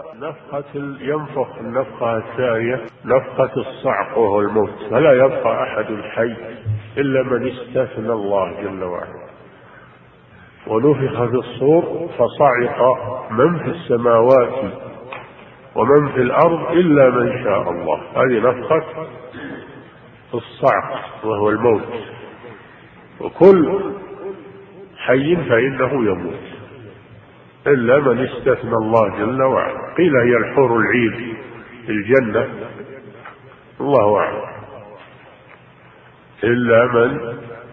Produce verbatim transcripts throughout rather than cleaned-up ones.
نفخة ينفخ النفخة الثانية نفخة الصعق وهو الموت، فلا يبقى أحد حي إلا من استثنى الله جل وعلا. ونفخ في الصور فصعق من في السماوات ومن في الأرض إلا من شاء الله. هذه نفخة الصعق وهو الموت، وكل حي فإنه يموت إلا من استثنى الله جل وعلا. قيل هي الحور العين في الجنة، الله أعلم، إلا من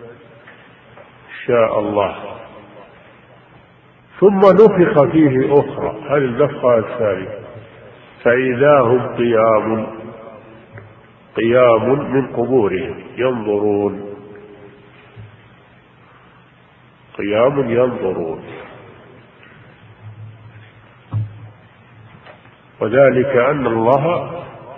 شاء الله. ثم نفخ فيه أخرى، هذه النفخة الثالثة، فإذا هم قيام قيام من قبورهم ينظرون، قيام ينظرون. وذلك أن الله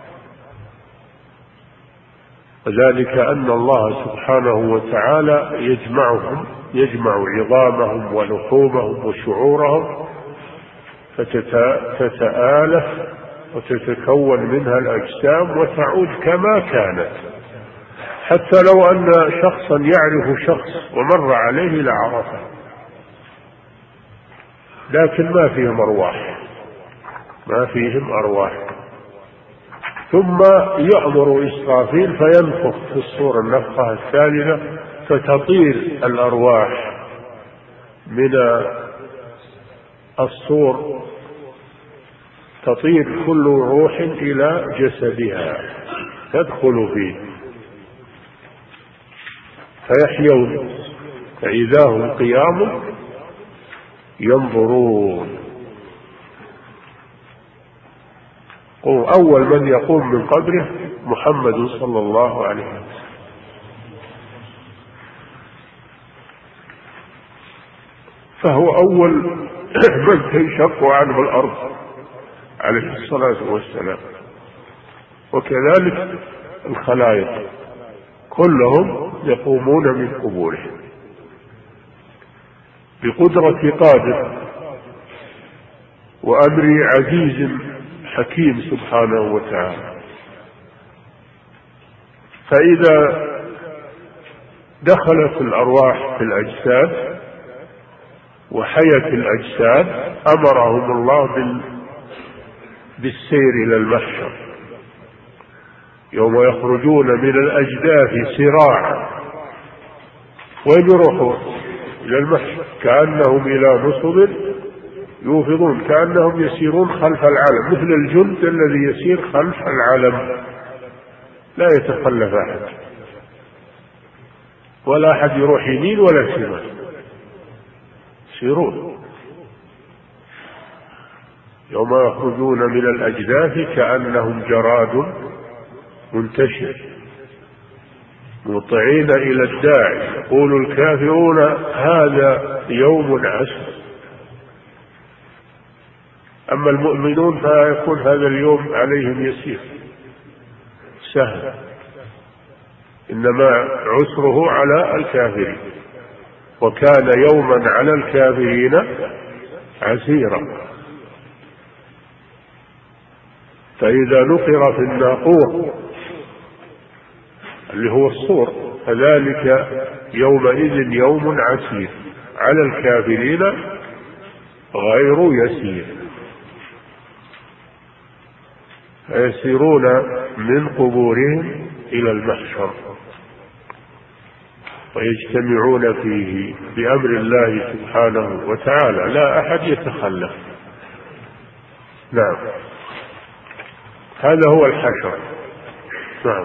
وذلك أن الله سبحانه وتعالى يجمعهم يجمع عظامهم ولحومهم وشعورهم فتتآلف وتتكون منها الأجسام وتعود كما كانت، حتى لو أن شخصا يعرف شخص ومر عليه لعرفه، لكن ما فيهم أرواح ما فيهم أرواح. ثم يأمر إسرافيل فينفخ في الصور النفخة الثالثة فتطير الأرواح من الصور، تطير كل روح إلى جسدها تدخل فيه فيحيون، فإذا هم قيام ينظرون. أول من يقوم من قبره محمد صلى الله عليه وسلم، فهو أول من تنشق عنه الأرض عليه الصلاة والسلام. وكذلك الخلائق كلهم يقومون من قبورهم بقدرة قادر وأمر عزيز حكيم سبحانه وتعالى. فإذا دخلت الأرواح في الأجساد وحيت الأجساد أمرهم الله بالسير إلى المحشر، يوم يخرجون من الأجداث سراعا. وين يروحون؟ إلى المحشر، كأنهم إلى نصب يوفضون، كأنهم يسيرون خلف العلم، مثل الجند الذي يسير خلف العلم لا يتخلف أحد، ولا أحد يروح يمين ولا شمال، يسيرون. يوم يخرجون من الأجداث كأنهم جراد منتشر مطيعين إلى الداعي، يقول الكافرون هذا يوم عسر. أما المؤمنون فيكون هذا اليوم عليهم يسير سهل، إنما عسره على الكافرين، وكان يوما على الكافرين عسيرا. فإذا نقر في الناقور اللي هو الصور فذلك يومئذ يوم عسير على الكافرين غير يسير، فيسيرون من قبورهم إلى المحشر ويجتمعون فيه بأمر الله سبحانه وتعالى، لا أحد يتخلف. نعم، هذا هو الحشر. نعم.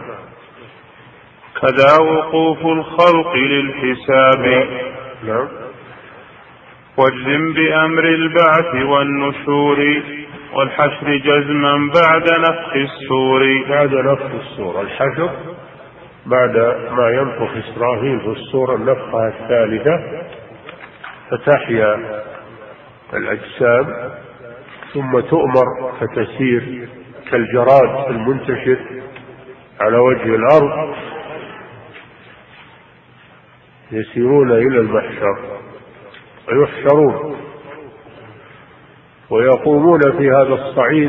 كذا وقوف الخلق للحساب. نعم. واجزم بأمر البعث والنشور والحشر جزما بعد نفخ الصور. بعد نفخ الصور الحشر، بعد ما ينفخ إسرافيل في الصور النفخة الثالثة فتحيا الأجسام ثم تؤمر فتسير كالجراد المنتشر على وجه الأرض، يسيرون إلى المحشر ويحشرون. ويقومون في هذا الصعيد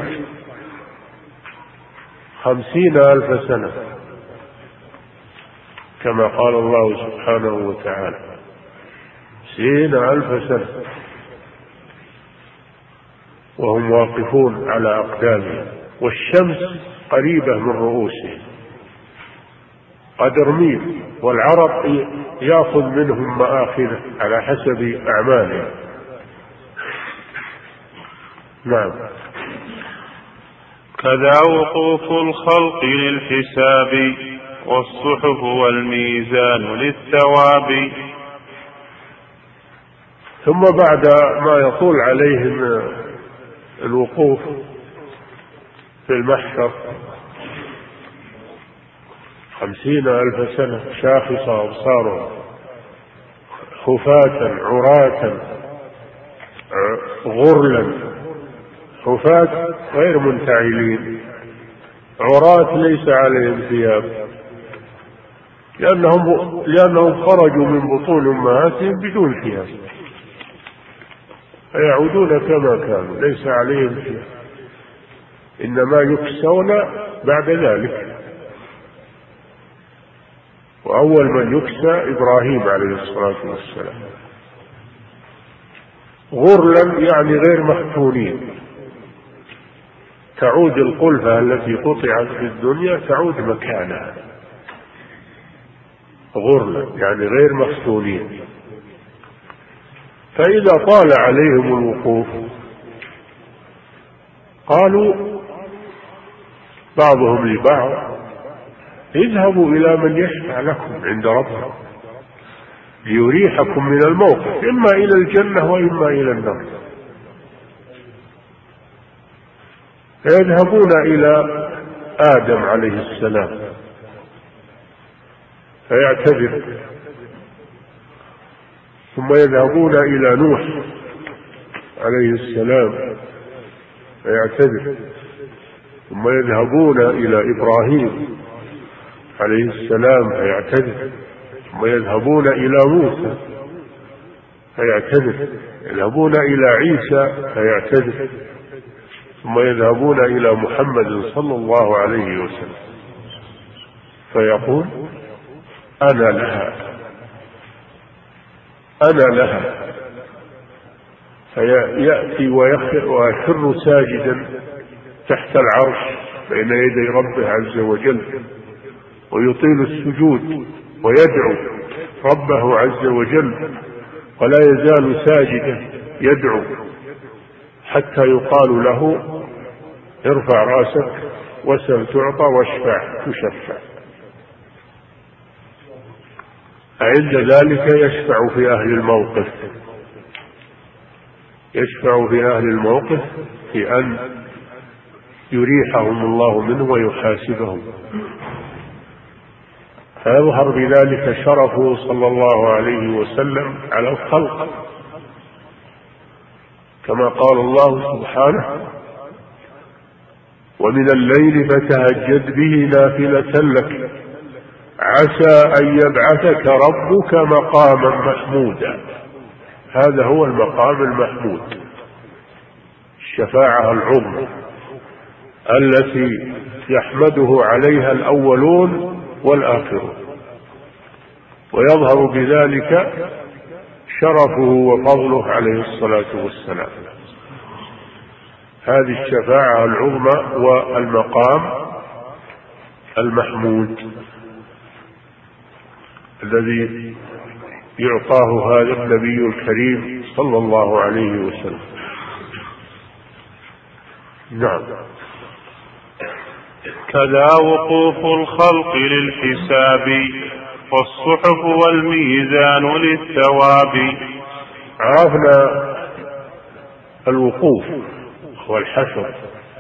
خمسين ألف سنة كما قال الله سبحانه وتعالى، خمسين ألف سنة وهم واقفون على أقدامهم، والشمس قريبة من رؤوسهم قدر ميل، والعرب يأخذ منهم مآخذ على حسب أعمالهم. نعم. كذا وقوف الخلق للحساب والصحف والميزان للثواب. ثم بعد ما يطول عليهم الوقوف في المحشر خمسين ألف سنة شاخصة أبصارهم خفاة عراة غرلا، خفاة غير منتعلين، عراة ليس عليهم ثياب لأنهم, لأنهم خرجوا من بطون أمهاتهم بدون ثياب، فيعودون كما كانوا ليس عليهم ثياب، إنما يكسون بعد ذلك. وأول من يكسى إبراهيم عليه الصلاة والسلام. غرلا يعني غير مختونين، تعود القلفة التي قطعت في الدنيا تعود مكانها، غرلا يعني غير مختونين. فإذا طال عليهم الوقوف قالوا بعضهم لبعض اذهبوا إلى من يشفع لكم عند ربكم ليريحكم من الموقف، إما إلى الجنة وإما إلى النار. فيذهبون إلى آدم عليه السلام فيعتذر، ثم يذهبون إلى نوح عليه السلام فيعتذر، ثم يذهبون إلى إبراهيم عليه السلام فيعتذر، ثم يذهبون إلى موسى فيعتذر، يذهبون إلى عيسى فيعتذر، ثم يذهبون إلى محمد صلى الله عليه وسلم فيقول أنا لها أنا لها، فيأتي ويخر ساجدا تحت العرش بين يدي ربه عز وجل، ويطيل السجود ويدعو ربه عز وجل، ولا يزال ساجدا يدعو حتى يقال له ارفع راسك وسل تعطى واشفع تشفع. عند ذلك يشفع في أهل الموقف، يشفع في أهل الموقف في أن يريحهم الله منه ويحاسبهم، فيظهر بذلك شرفه صلى الله عليه وسلم على الخلق، كما قال الله سبحانه ومن الليل فتهجد به نافلة لك عسى أن يبعثك ربك مقاما محمودا. هذا هو المقام المحمود، الشفاعة العظمى التي يحمده عليها الأولون والآخرون، ويظهر بذلك شرفه وفضله عليه الصلاة والسلام. هذه الشفاعة العظمى والمقام المحمود الذي يعطاه هذا النبي الكريم صلى الله عليه وسلم. نعم. كذا وقوف الخلق للحساب والصحف والميزان للثواب. عرفنا الوقوف والحشر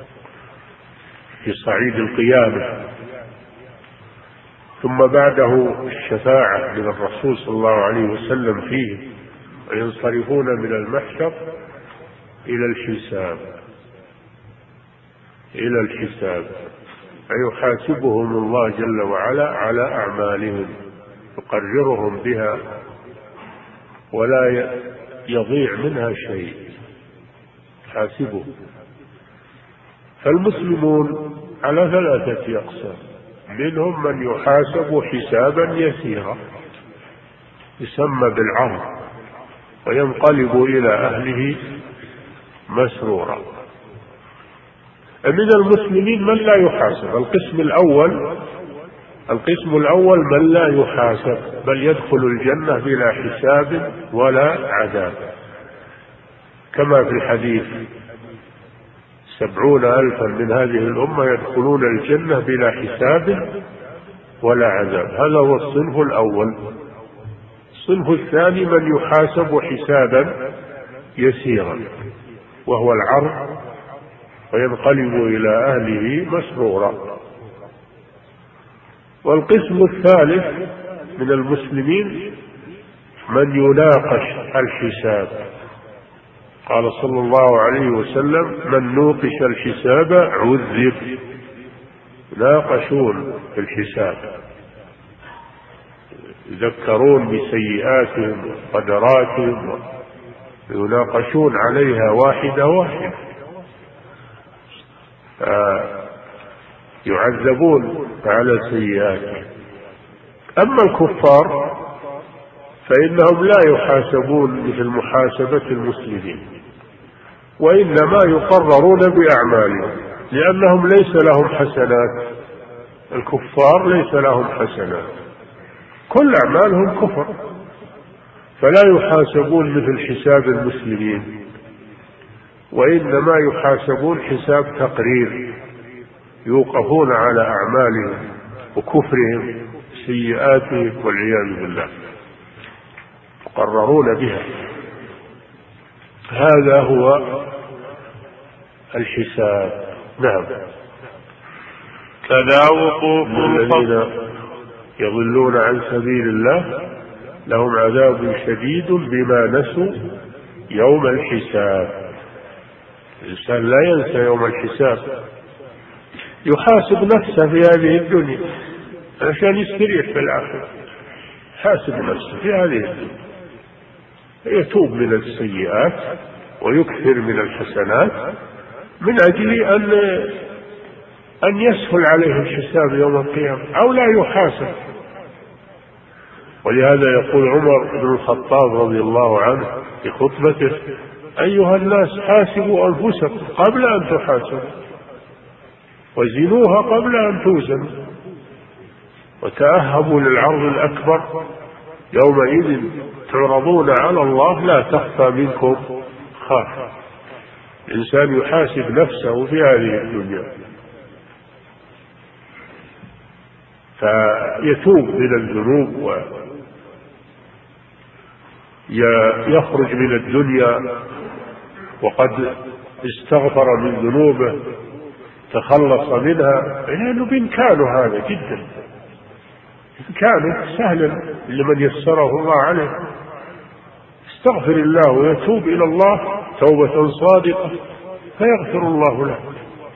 في صعيد القيامة، ثم بعده الشفاعة من الرسول صلى الله عليه وسلم فيه، وينصرفون من المحشر إلى الحساب إلى الحساب فيحاسبهم الله جل وعلا على أعمالهم، يقررهم بها ولا يضيع منها شيء حاسبه. فالمسلمون على ثلاثة أقسام: منهم من يحاسب حسابا يسيرا يسمى بالعرض وينقلب إلى أهله مسرورا. من المسلمين من لا يحاسب. القسم الأول القسم الأول من لا يحاسب بل يدخل الجنة بلا حساب ولا عذاب، كما في الحديث: سبعون ألفا من هذه الأمة يدخلون الجنة بلا حساب ولا عذاب. هذا هو الصنف الأول. الصنف الثاني من يحاسب حسابا يسيرا وهو العرض وينقلب إلى أهله مسرورا. والقسم الثالث من المسلمين من يناقش الحساب. قال صلى الله عليه وسلم: من نوقش الحساب عذب. يناقشون في الحساب، يذكرون بسيئاتهم وقدراتهم، يناقشون عليها واحدة واحدة، يعذبون على سيئاتهم. أما الكفار فإنهم لا يحاسبون مثل محاسبة المسلمين، وإنما يقررون بأعمالهم، لأنهم ليس لهم حسنات. الكفار ليس لهم حسنات، كل أعمالهم كفر، فلا يحاسبون مثل حساب المسلمين، وإنما يحاسبون حساب تقرير، يوقفون على أعمالهم وكفرهم سيئاتهم والعياذ بالله، يقررون بها. هذا هو الحساب. نعم. كذا وقوف الذين يضلون عن سبيل الله لهم عذاب شديد بما نسوا يوم الحساب. الإنسان لا ينسى يوم الحساب، يحاسب نفسه في هذه الدنيا عشان يستريح في الآخرة. حاسب نفسه في هذه الدنيا، يتوب من السيئات ويكثر من الحسنات من أجل أن أن يسهل عليه الحساب يوم القيامة، أو لا يحاسب. ولهذا يقول عمر بن الخطاب رضي الله عنه في خطبته: أيها الناس حاسبوا أنفسكم قبل أن تحاسبوا، وزنوها قبل أن توزنوا، وتأهبوا للعرض الأكبر يومئذ تعرضون على الله لا تخفى منكم خافة. الإنسان يحاسب نفسه في هذه الدنيا، فيتوب من الذنوب ويخرج من الدنيا وقد استغفر من ذنوبه تخلص منها، لأنه بإمكانه هذا جدا، بإمكانه سهلا لمن يسره الله عليه. استغفر الله ويتوب إلى الله توبة صادقة فيغفر الله له.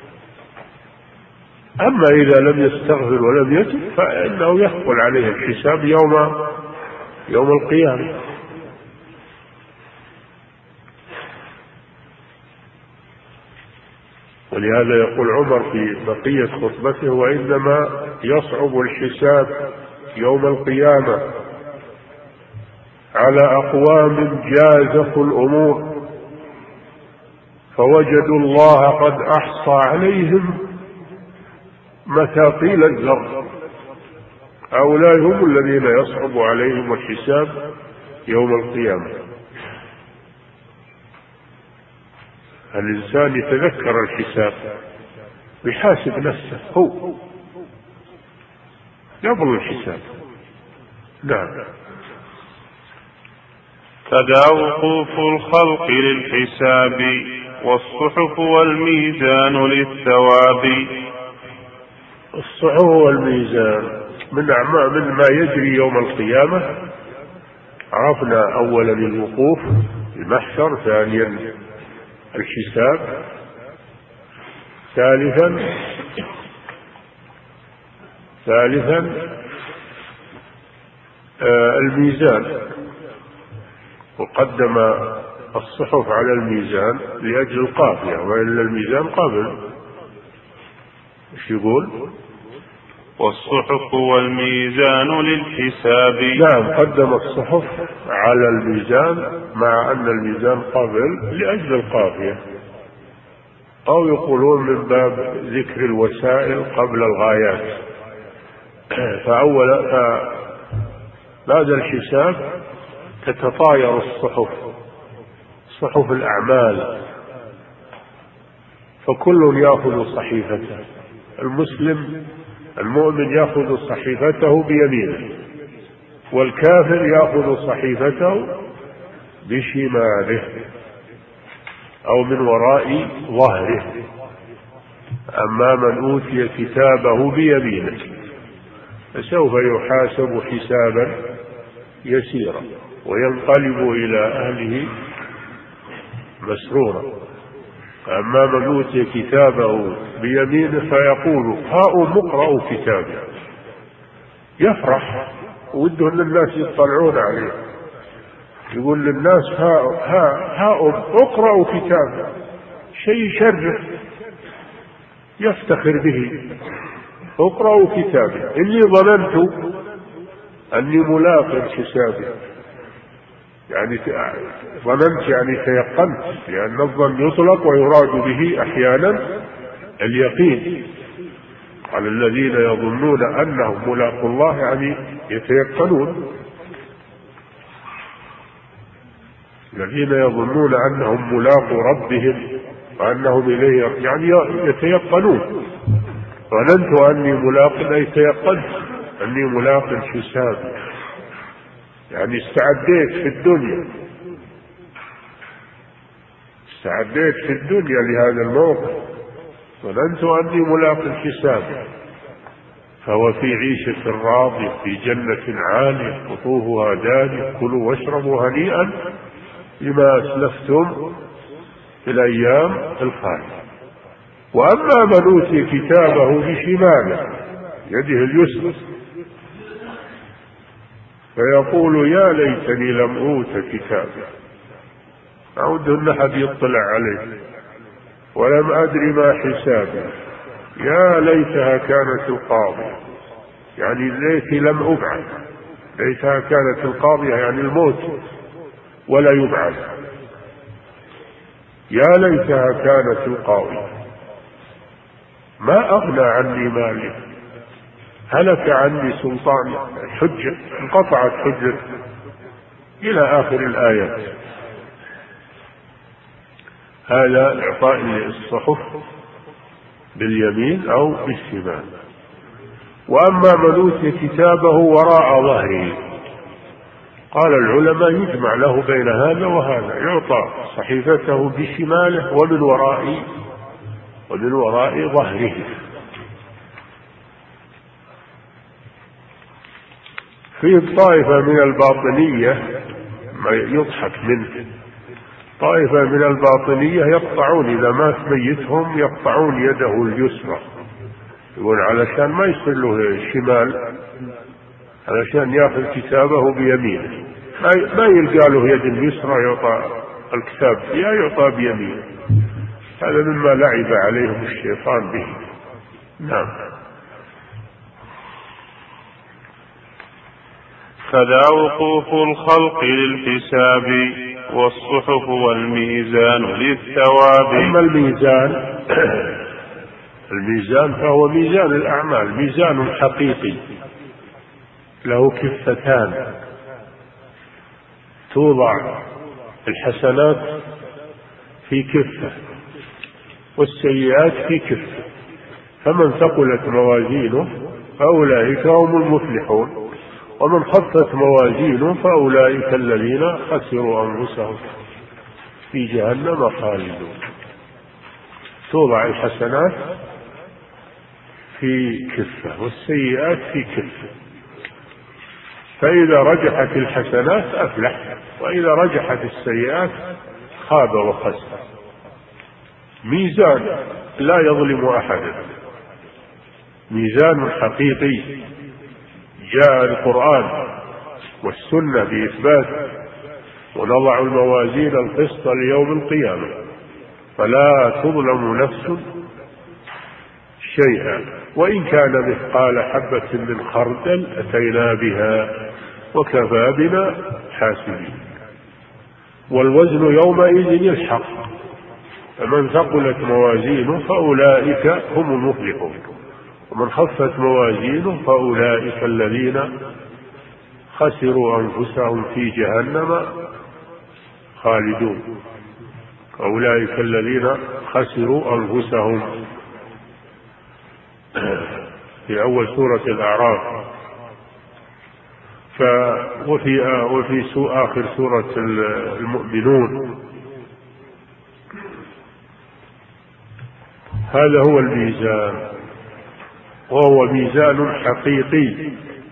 أما إذا لم يستغفر ولم يتوب فإنه يثقل عليه الحساب يوم يوم القيامة. ولهذا يقول عمر في بقية خطبته: وإنما يصعب الحساب يوم القيامة على أقوام جازفوا الأمور فوجدوا الله قد أحصى عليهم مثاقيل الذر. هؤلاء هم الذين يصعب عليهم الحساب يوم القيامة. الإنسان يتذكر الحساب ويحاسب نفسه هو قبل الحساب. نعم. كذا وقوف الخلق للحساب والصحف والميزان للثواب. الصحف والميزان من أعمال من ما يجري يوم القيامة. عرفنا أولا الوقوف المحشر، ثانيا الحساب، ثالثا ثالثا آه الميزان. وقدم الصحف على الميزان لأجل القافية، وإلا الميزان قبل. ايش يقول؟ والصحف والميزان للحساب. نعم، قدم الصحف على الميزان مع أن الميزان قبل لأجل القافية، أو يقولون من باب ذكر الوسائل قبل الغايات. فأولا بعد الحساب تتطاير الصحف، صحف الأعمال، فكل يأخذ صحيفته. المسلم المؤمن يأخذ صحيفته بيمينه، والكافر يأخذ صحيفته بشماله أو من وراء ظهره. أما من أوتي كتابه بيمينه فسوف يحاسب حسابا يسيرا وينقلب إلى أهله مسرورا. أما من أوتي كتابه بيمينه فيقول هاؤم اقرأوا كتابي، يفرح وده أن الناس يطلعون عليه، يقول للناس هاؤم اقرأوا كتابي، شيء يشرف يفتخر به. اقرأوا كتابي إني ظننت أني ملاق حسابي، يعني ظننت يعني تيقنت، لأن الظن يطلق ويراد به أحيانا اليقين. على الذين يظنون أنهم ملاقوا الله يعني يتيقنون، الذين يظنون أنهم ملاقوا ربهم وأنهم إليه يعني يتيقنون. ظننت أني ملاق أي تيقنت أني ملاق حسابي، يعني استعديت في الدنيا استعديت في الدنيا لهذا الموقف. ظننت أني ملاق الحساب، فهو في عيشة راضية في جنة عالية قطوفها دانية كلوا واشربوا هنيئا بما أسلفتم في الأيام الخالية. وأما من أوتي كتابه بشماله يده اليسرى فيقول يا ليتني لم أوت كتابي، أعود أن أحد يطلع عليه، ولم أدر ما حسابي، يا ليتها كانت القاضية، يعني ليتي لم أبعث، ليتها كانت القاضية يعني الموت ولا يبعث، يا ليتها كانت القاضية ما أغنى عني مالي، هلك عني سلطاني، حجة انقطعت حجة، إلى آخر الآيات. هذا إعطاء الصحف باليمين أو بالشمال. وأما من أوتي كتابه وراء ظهره، قال العلماء يجمع له بين هذا وهذا، يعطى صحيفته بشماله ومن وراء ومن وراء ظهره. في طائفة من الباطنية ما يضحك منه، طائفة من الباطنية يقطعون إذا مات ميتهم يقطعون يده اليسرى، يقول علشان ما يصير له شمال، علشان يأخذ كتابه بيمينه، ما يلقى له يد اليسرى يعطى الكتاب فيها، يعطى بيمينه. هذا مما لعب عليهم الشيطان به. نعم. كذا وقوف الخلق للحساب والصحف والميزان للثواب. أما الميزان الميزان فهو ميزان الأعمال، ميزان حقيقي له كفتان، توضع الحسنات في كفة والسيئات في كفة، فمن ثقلت موازينه فأولئك هم المفلحون، ومن خفت موازينه فأولئك الذين خسروا أنفسهم في جهنم خالدون. توضع الحسنات في كفة والسيئات في كفة، فإذا رجحت الحسنات أفلح، وإذا رجحت السيئات خاب وخسر. ميزان لا يظلم أحدا، ميزان حقيقي. جاء القرآن والسنة بإثبات ونضع الموازين القسط ليوم القيامة فلا تظلم نفس شيئا وإن كان مثقال حبة من خردل أتينا بها وكفى بنا حاسبين. والوزن يومئذ الحق فمن ثقلت موازينه فأولئك هم المفلحون ومن خفت موازينه فأولئك الذين خسروا أنفسهم في جهنم خالدون. أولئك الذين خسروا أنفسهم في أول سورة الأعراف. ف وفي وفي آخر سورة المؤمنون. هذا هو الميزان وهو ميزان حقيقي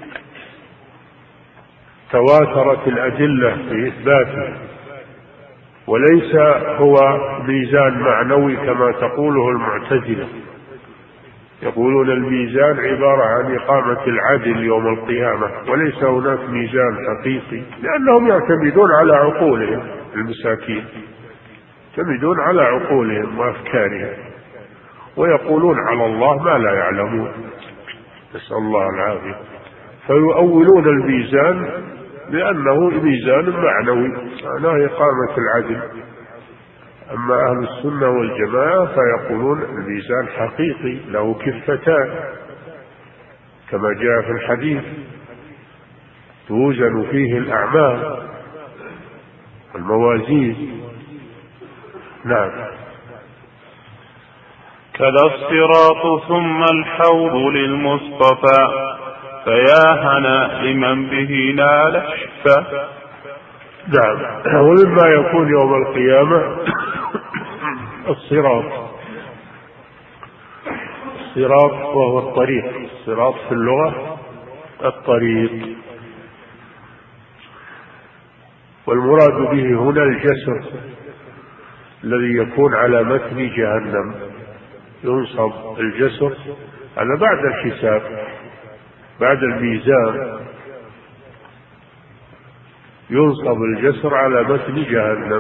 تواترت الأدلة في إثباته وليس هو ميزان معنوي كما تقوله المعتزلة. يقولون الميزان عبارة عن إقامة العدل يوم القيامة وليس هناك ميزان حقيقي لأنهم يعتمدون على عقولهم المساكين يعتمدون على عقولهم وأفكارهم ويقولون على الله ما لا يعلمون نسأل الله العافية. فيؤولون الميزان لأنه ميزان معنوي معناه إقامة العدل. أما أهل السنة والجماعة فيقولون الميزان حقيقي له كفتان كما جاء في الحديث توزن فيه الأعمال والموازين. نعم. كذا الصراط ثم الحوض للمصطفى فيا هنا لمن به نال الشفا. نعم. ومما يكون يوم القيامة الصراط الصراط وهو الطريق. الصراط في اللغة الطريق والمراد به هنا الجسر الذي يكون على متن جهنم. ينصب الجسر على بعد الحساب بعد الميزان ينصب الجسر على متن جهنم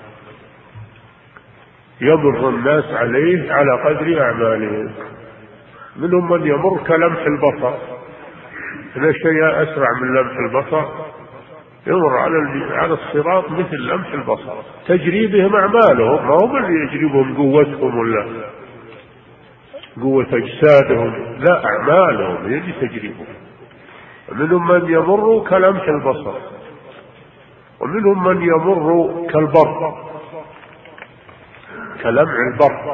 يمر الناس عليه على قدر أعمالهم. منهم من يمر كلمح البصر إذا شيء أسرع من لمح البصر يمر على على الصراط مثل لمح البصر تجري بهم أعمالهم ما هم اللي يجري بهم قوتهم ولا قوة أجسادهم لا أعمالهم هي اللي تجريبهم. ومنهم من يمر كلمح البصر ومنهم من يمر كالبر كلمع البر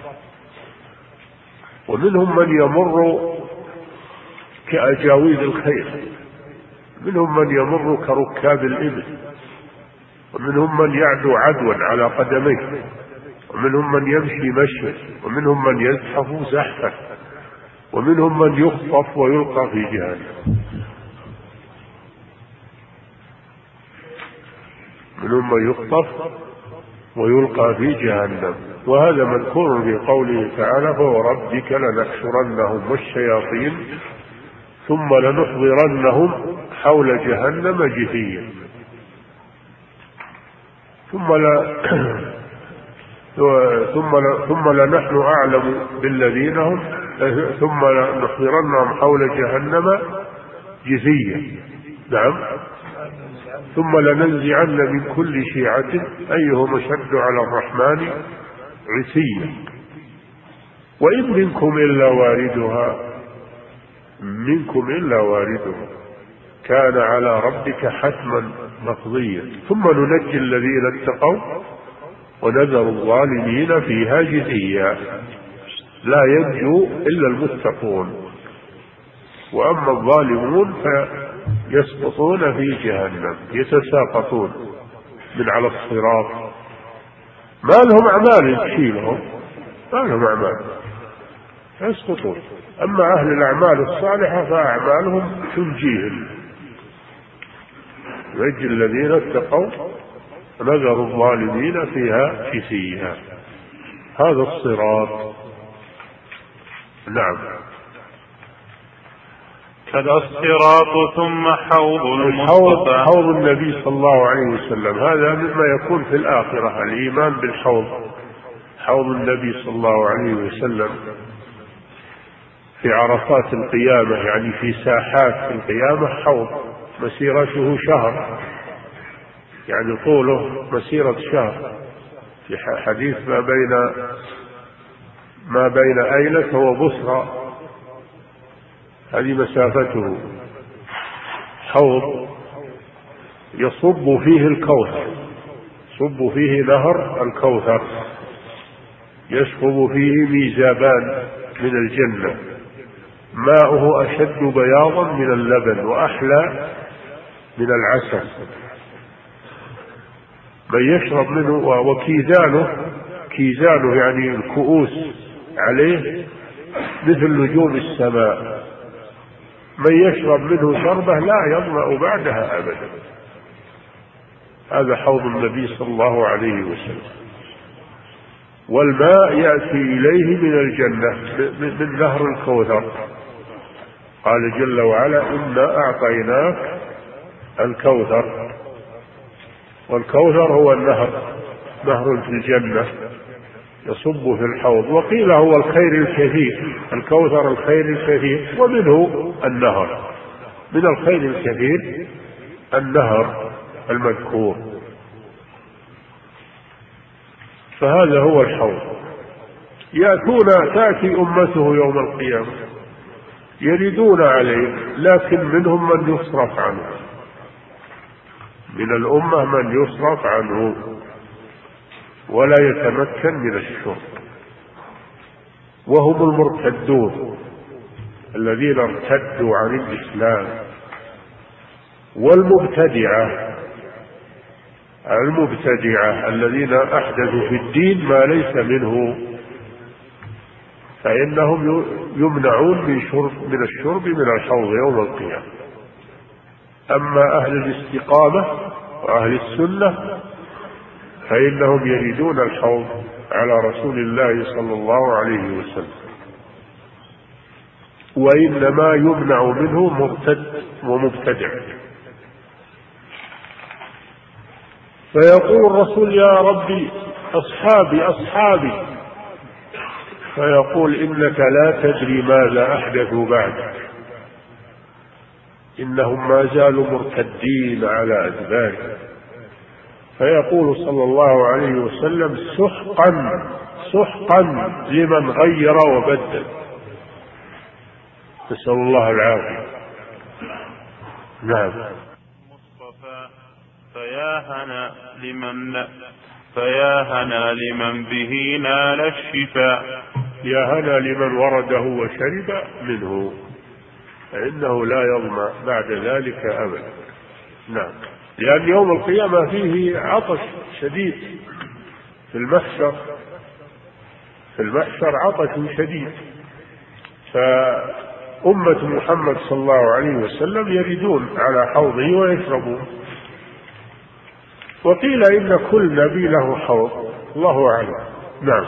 ومنهم من يمر كأجاويد الخيل منهم من يمر كركاب الإبل ومنهم من يعدو عدوا على قدميه ومنهم من يمشي مشيا ومنهم من يزحف زحفا ومنهم من يخطف ويلقى في جهنم. منهم من يخطف ويلقى في جهنم. وهذا مذكور في قوله تعالى فوربك لنحشرنهم والشياطين ثم لنحضرنهم حول جهنم جثيا ثم لا ثم لا ثم لنحن أعلم بالذين هم ثم لنحضرنهم حول جهنم جثيا. نعم. ثم لننزعن من كل شيعة أيهم أشد على الرحمن عتيا وإن منكم إلا واردها منكم إلا واردها كان على ربك حتما مقضيا ثم ننجي الذين اتقوا ونذر الظالمين فيها جثيا. لا ينجو إلا المتقون وأما الظالمون فيسقطون في جهنم يتساقطون من على الصراط ما لهم أعمال تشيلهم ما لهم أعمال يسقطون. أما أهل الأعمال الصالحة فأعمالهم تنجيهم نجي الذين اتقوا ونذر الظالمين فيها جثيا. هذا الصراط. نعم. كذا الصراط ثم حوض المصطفى. حوض النبي صلى الله عليه وسلم هذا مما يكون في الآخرة، الإيمان بالحوض، حوض النبي صلى الله عليه وسلم في عرفات القيامة، يعني في ساحات القيامة حوض مسيرته شهر، يعني طوله مسيرة شهر، في حديث ما بين ما بين أيلة وبصرى، هذه مسافته. حوض يصب فيه الكوثر، يصب فيه نهر الكوثر، يشرب فيه ميزابان من الجنة، ماؤه أشد بياضا من اللبن وأحلى من العسل، من يشرب منه. وكيزانه، كيزانه يعني الكؤوس عليه مثل نجوم السماء، من يشرب منه شربة لا يظمأ بعدها أبدا. هذا حوض النبي صلى الله عليه وسلم. والماء يأتي إليه من الجنة من نهر الكوثر، قال جل وعلا إنا أعطيناك الكوثر، والكوثر هو النهر، نهر في الجنة يصب في الحوض. وقيل هو الخير الكثير، الكوثر الخير الكثير، ومنه النهر، من الخير الكثير النهر المذكور. فهذا هو الحوض. يأتون تأتي أمته يوم القيامة يردون عليه، لكن منهم من يصرف عنه، من الأمة من يصرف عنه ولا يتمكن من الشرب، وهم المرتدون الذين ارتدوا عن الإسلام، والمبتدعة، المبتدعة الذين أحدثوا في الدين ما ليس منه، فإنهم يمنعون من شرب من الشرب من الحوض يوم القيامة. أما أهل الاستقامة وأهل السنة فإنهم يريدون الحوض على رسول الله صلى الله عليه وسلم، وإنما يمنع منه مرتد ومبتدع. فيقول الرسول يا ربي أصحابي أصحابي، فيقول إنك لا تدري ماذا أحدثوا بعدك، إنهم ما زالوا مرتدين على أدبارهم. فيقول صلى الله عليه وسلم سحقا سحقا لمن غير وبدل، نسأل الله العافية. نعم. فيا هنا لمن فيا هنا لمن به نال الشفاء، يا هنا لمن ورده وشرب منه، فإنه لا يظمأ بعد ذلك أبدا. نعم. لأن يوم القيامة فيه عطش شديد، في المحشر في المحشر عطش شديد، فأمة محمد صلى الله عليه وسلم يردون على حوضه ويشربون. وقيل إن كل نبي له حوض، الله أعلم. نعم.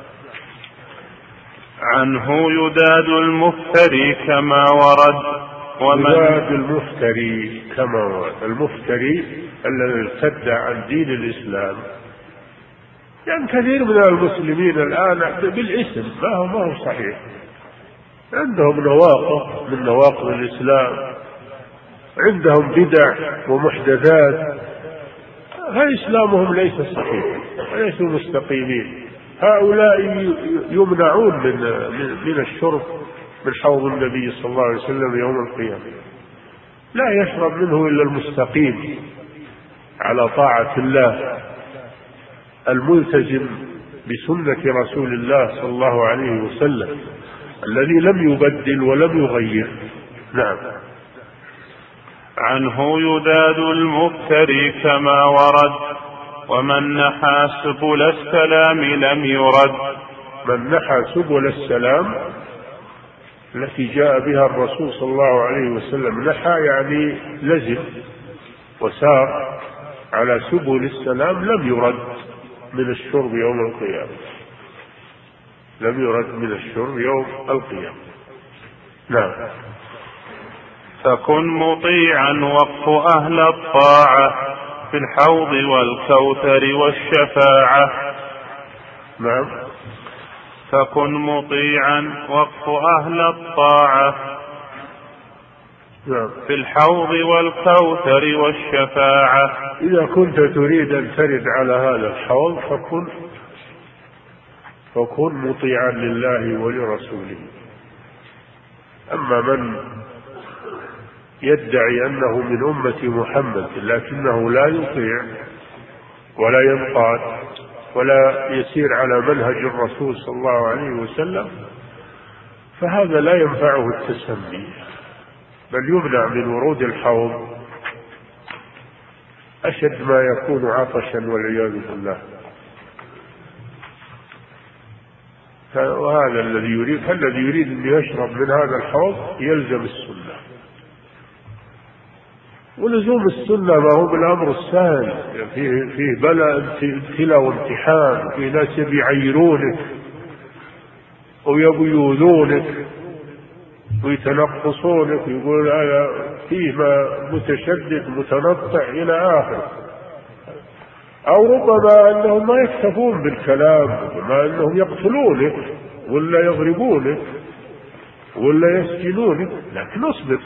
عنه يداد المفتري كما ورد، ومن يداد المفتري كما ورد، المفتري الذي ارتد عن دين الإسلام. يعني كثير من المسلمين الآن بالاسم ما هو ما هو صحيح، عندهم نواقض من نواقض الإسلام، عندهم بدع ومحدثات، فإسلامهم ليس صحيح وليسوا مستقيمين. هؤلاء يمنعون من من الشرب من حوض النبي صلى الله عليه وسلم يوم القيامة، لا يشرب منه إلا المستقيم على طاعة الله الملتزم بسنة رسول الله صلى الله عليه وسلم الذي لم يبدل ولم يغير. نعم. عنه يداد المفتري كما ورد، ومن نحى سبل السلام لم يرد. من نحى سبل السلام التي جاء بها الرسول صلى الله عليه وسلم، نحى يعني لزم وسار على سبل السلام، لم يرد من الشرب يوم القيامة، لم يرد من الشرب يوم القيامة. نعم. فكن مطيعا وقف أهل الطاعة في الحوض والكوثر والشفاعة. نعم. فكن مطيعا وقف أهل الطاعة نعم. في الحوض والكوثر والشفاعة. إذا كنت تريد أن ترد على هذا الحوض فكن فكن مطيعا لله ولرسوله. أما من يدعي أنه من أمة محمد لكنه لا يطيع ولا ينقاد ولا يسير على منهج الرسول صلى الله عليه وسلم فهذا لا ينفعه التسمي، بل يمنع من ورود الحوض أشد ما يكون عطشا والعياذ بالله. وهذا الذي يريد فالذي يريد أن يشرب من هذا الحوض يلزم السنة، ولزوم السنة ما هو بالأمر السهل، فيه, فيه بلاء ابتلاء وامتحان، فيه ناس يعيرونك ويؤذونك ويتنقصونك ويقول هذا فيه ما متشدد متنطع إلى آخر، أو ربما أنهم ما يكتفون بالكلام، ربما أنهم يقتلونك ولا يضربونك ولا يسجنونك، لكن اصبر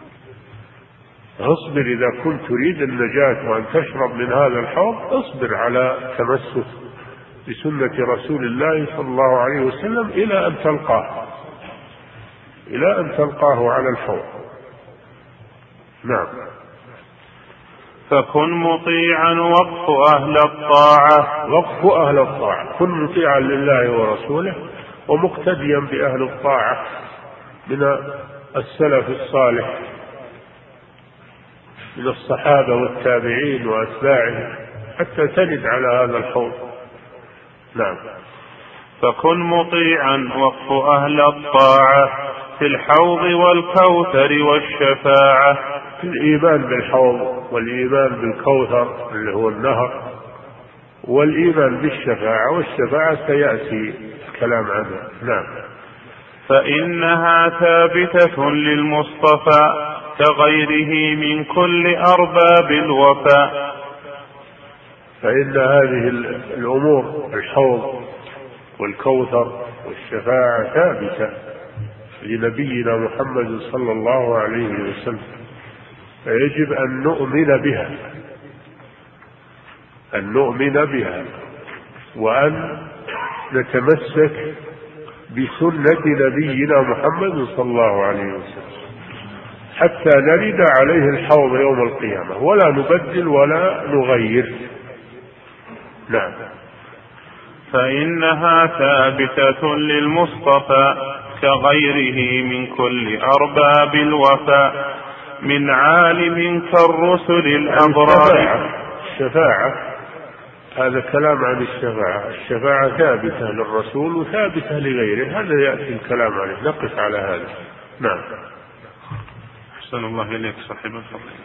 اصبر إذا كنت تريد النجاة وأن تشرب من هذا الحوض اصبر على تمسك بسنة رسول الله صلى الله عليه وسلم إلى أن تلقاه إلى أن تلقاه على الحوض. نعم. فكن مطيعا وقف أهل الطاعة. وقف أهل الطاعة، كن مطيعا لله ورسوله ومقتديا بأهل الطاعة من السلف الصالح من الصحابة والتابعين وأتباعهم حتى ترد على هذا الحوض. نعم. فكن مطيعا وقف أهل الطاعة في الحوض والكوثر والشفاعة. في الإيمان بالحوض والإيمان بالكوثر اللي هو النهر والإيمان بالشفاعة، والشفاعة سيأتي الكلام عنها. نعم. فإنها ثابتة للمصطفى كغيره من كل أرباب الوفاء. فإن هذه الأمور الحوض والكوثر والشفاعة ثابتة لنبينا محمد صلى الله عليه وسلم، فيجب أن نؤمن بها أن نؤمن بها وأن نتمسك بسنة نبينا محمد صلى الله عليه وسلم حتى نرد عليه الحوض يوم القيامة ولا نبدل ولا نغير. نعم. فإنها ثابتة للمصطفى كغيره من كل أرباب الوفاء من عالم كالرسل الأبرار. الشفاعة هذا كلام عن الشفاعة، الشفاعة ثابتة للرسول وثابتة لغيره، هذا يأتي الكلام عليه، نقف على هذا. نعم. أحسن الله إليك صاحب الفضيلة.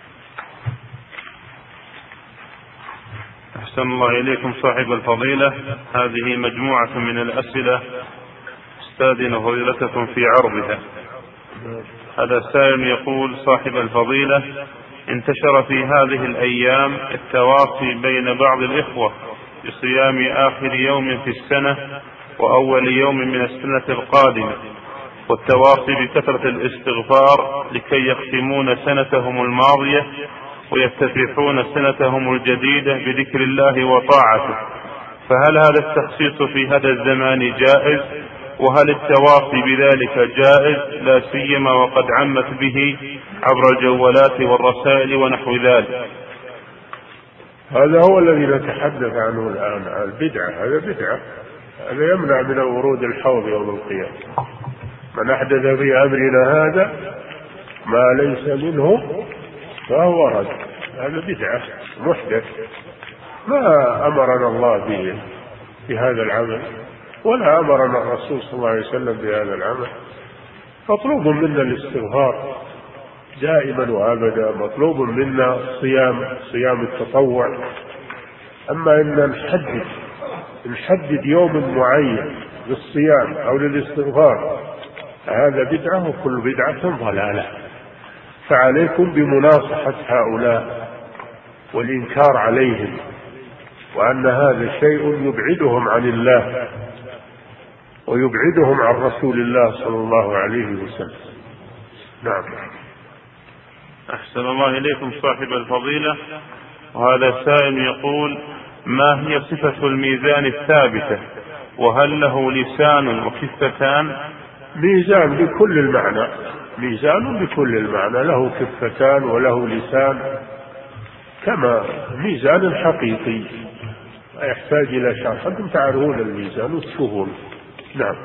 أحسن الله إليكم صاحب الفضيلة. هذه مجموعة من الأسئلة استاذن فضيلتكم في عرضها. هذا سائل يقول: صاحب الفضيلة، انتشر في هذه الأيام التواصي بين بعض الإخوة بصيام آخر يوم في السنة وأول يوم من السنة القادمة، والتواصي بكثرة الاستغفار لكي يختمون سنتهم الماضية ويفتتحون سنتهم الجديدة بذكر الله وطاعته، فهل هذا التخصيص في هذا الزمان جائز؟ وهل التواصي بذلك جائز لا سيما وقد عمت به عبر الجوالات والرسائل ونحو ذلك؟ هذا هو الذي نتحدث عنه الآن، البدعة. هذا بدعة، هذا يمنع من ورود الحوض يوم القيامة. من أحدث في أمرنا هذا ما ليس منه فهو رد. هذا بدعة محدث ما أمرنا الله به بهذا العمل ولا أمرنا الرسول صلى الله عليه وسلم بهذا العمل. مطلوب منا الاستغفار دائما وأبدا، مطلوب منا الصيام، صيام التطوع. أما إن نحدد نحدد يوم معين للصيام أو للاستغفار هذا بدعة، وكل بدعة ضلالة. فعليكم بمناصحة هؤلاء والإنكار عليهم، وأن هذا شيء يبعدهم عن الله ويبعدهم عن رسول الله صلى الله عليه وسلم. نعم. أحسن الله إليكم صاحب الفضيلة، وهذا سائل يقول: ما هي صفة الميزان الثابتة، وهل له لسان وكفتان؟ ميزان بكل المعنى، ميزان بكل المعنى، له كفتان وله لسان، كما ميزان حقيقي يحتاج إلى شرح. أنتم تعرفون الميزان وتشوفون. نعم.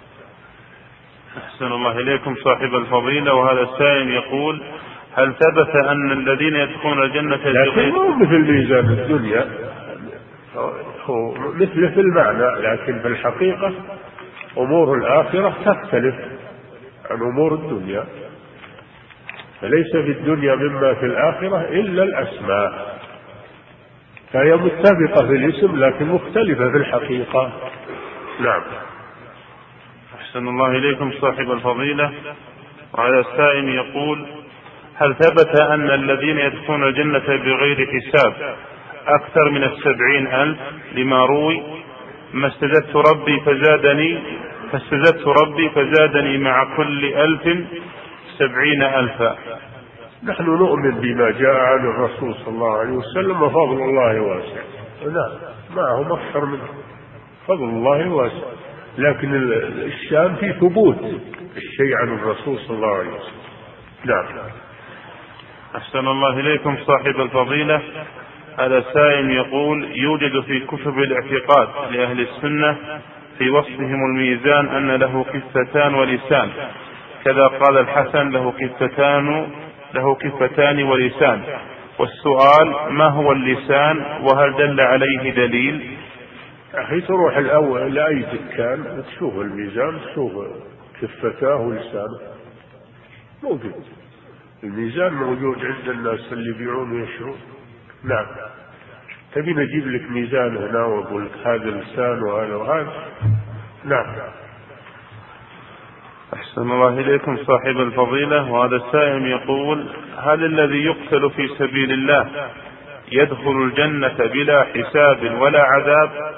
أحسن الله إليكم صاحب الفضيلة، وهذا السائل يقول: هل ثبت أن الذين يدخلون الجنة لكن مو مثل ميزان الدنيا، هو مثله في المعنى، لكن في الحقيقة أمور الآخرة تختلف عن أمور الدنيا، فليس في الدنيا مما في الآخرة إلا الأسماء، فهي متفقة في الاسم لكن مختلفة في الحقيقة. نعم. أحسن الله إليكم صاحب الفضيلة، وهذا السائل يقول: هل ثبت أن الذين يدخلون الجنة بغير حساب أكثر من السبعين ألف؟ لما روي: ما استزدت ربي فزادني فاستزدت ربي فزادني مع كل ألف سبعين ألفا. نحن نؤمن بما جاء عن الرسول صلى الله عليه وسلم، وفضل الله واسع. نعم، معهم أكثر من فضل الله واسع، لكن الشان في ثبوت الشيء عن الرسول صلى الله عليه وسلم. نعم. أحسن الله إليكم صاحب الفضيلة، هذا سائل يقول: يوجد في كتب الاعتقاد لأهل السنة في وصفهم الميزان أن له كفتان ولسان، كذا قال الحسن: له كفتان له كفتان ولسان. والسؤال: ما هو اللسان، وهل دل عليه دليل؟ أخي تروح الأول لأي دكان تشوف الميزان، تشوف كفتاه ولسانه موجود. الميزان موجود عند الناس اللي يبيعون ويشترون. نعم. تبي نجيب لك ميزان هنا وأقول لك هذا لسان وهذا وهذا؟ نعم. أحسن الله إليكم صاحب الفضيلة، وهذا السائل يقول: هل الذي يقتل في سبيل الله يدخل الجنة بلا حساب ولا عذاب؟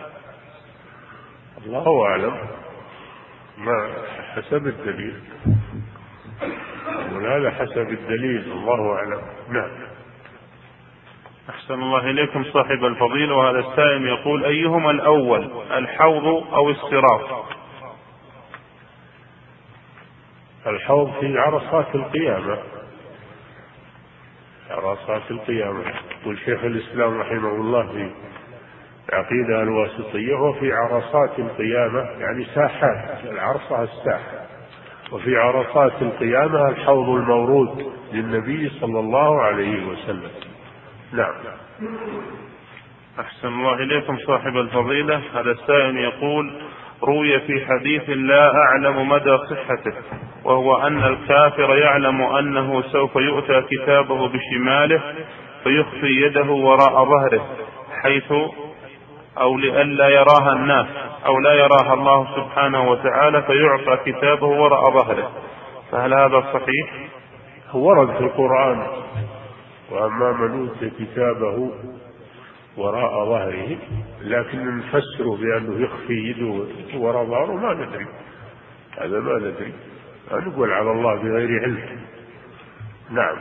الله أعلم، ما حسب الدليل، وهذا حسب الدليل، الله أعلم. نعم. أحسن الله إليكم صاحب الفضيلة، وهذا السائل يقول: أيهما الأول، الحوض أو الصراط؟ الحوض في عرصات القيامة، عرصات القيامة، يقول شيخ الإسلام رحمه الله في العقيدة الواسطية: وفي عرصات القيامة، يعني ساحات، العرصة الساحة، وفي عرصات القيامة الحوض المورود للنبي صلى الله عليه وسلم. نعم. أحسن الله إليكم صاحب الفضيلة، هذا السائل يقول: روي في حديث لا أعلم مدى صحته، وهو أن الكافر يعلم أنه سوف يؤتى كتابه بشماله فيخفي يده وراء ظهره، حيث أو لئلا يراها الناس أو لا يراها الله سبحانه وتعالى، فيعطى كتابه وراء ظهره، فهل هذا صحيح؟ ورد في القرآن: وأما من أوتي كتابه وراء ظهره، لكن نفسره بأنه يخفي يده وراء ظهره، ما ندري، هذا ما ندري، نقول على الله بغير علم. نعم.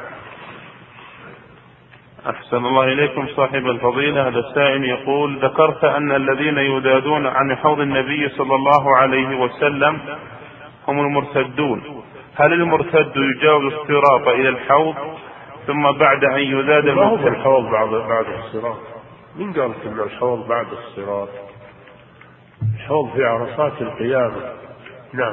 أحسن الله إليكم صاحب الفضيلة، هذا السائل يقول: ذكرت أن الذين يدادون عن حوض النبي صلى الله عليه وسلم هم المرتدون، هل المرتد يجاوز الصراط إلى الحوض ثم بعد أن يذاد المرتد؟ الحوض بعد بعد الصراط، من قال إن الحوض بعد الصراط؟ الحوض في عرصات القيامة. نعم.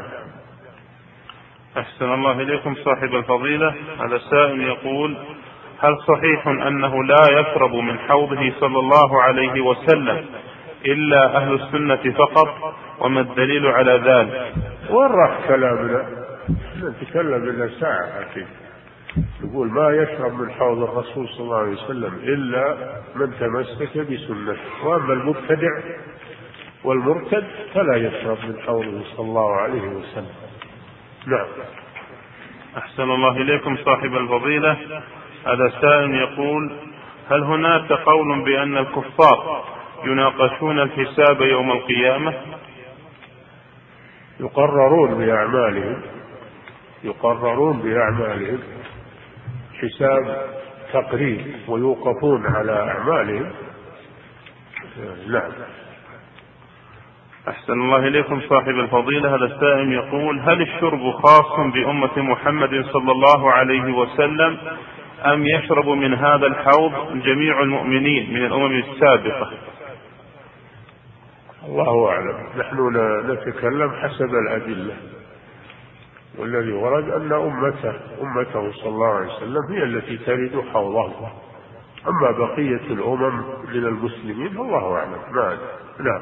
أحسن الله إليكم صاحب الفضيلة، هذا السائل يقول: هل صحيح أنه لا يشرب من حوضه صلى الله عليه وسلم إلا أهل السنة فقط، وما الدليل على ذلك؟ وين راح كلامنا؟ نتكلم لنا ساعة أكيد، نقول ما يشرب من حوض الرسول صلى الله عليه وسلم إلا من تمسك بسنته، وأما المبتدع والمرتد فلا يشرب من حوضه صلى الله عليه وسلم. نعم. أحسن الله إليكم صاحب الفضيلة. هذا سائل يقول: هل هناك قول بأن الكفار يناقشون الحساب يوم القيامة؟ يقررون بأعمالهم يقررون بأعمالهم حساب تقرير، ويوقفون على أعمالهم. نعم. أحسن الله إليكم صاحب الفضيلة. هذا السائل يقول: هل الشرب خاص بأمة محمد صلى الله عليه وسلم أم يشرب من هذا الحوض جميع المؤمنين من الأمم السابقة؟ الله أعلم، نحن نتكلم حسب الأدلة، والذي ورد أن أمته أمته صلى الله عليه وسلم هي التي ترد حوضه، أما بقية الأمم من المسلمين الله أعلم. نعم.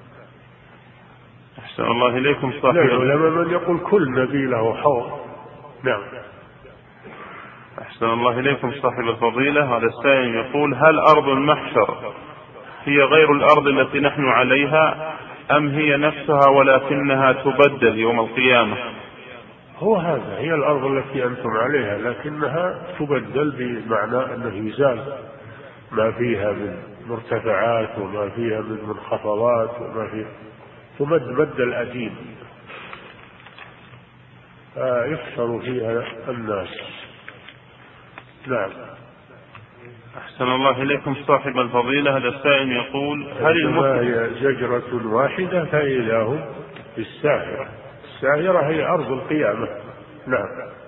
أحسن الله إليكم صاحب العلماء من يقول كل نبي له حوض. نعم. أحسن الله إليكم صاحب الفضيلة. هذا السائل يقول: هل أرض المحشر هي غير الأرض التي نحن عليها أم هي نفسها ولكنها تبدل يوم القيامة؟ هو هذا، هي الأرض التي أنتم عليها لكنها تبدل، بمعنى أنه يزال ما فيها من مرتفعات وما فيها من منخفضات وما فيها، تبدل الأديم يحشر فيها الناس. نعم. أحسن الله إليكم صاحب الفضيلة. هذا السائل يقول: هل المسلم هي زجرة واحدة فإذا هم بالساهرة. الساهرة هي أرض القيامة. نعم.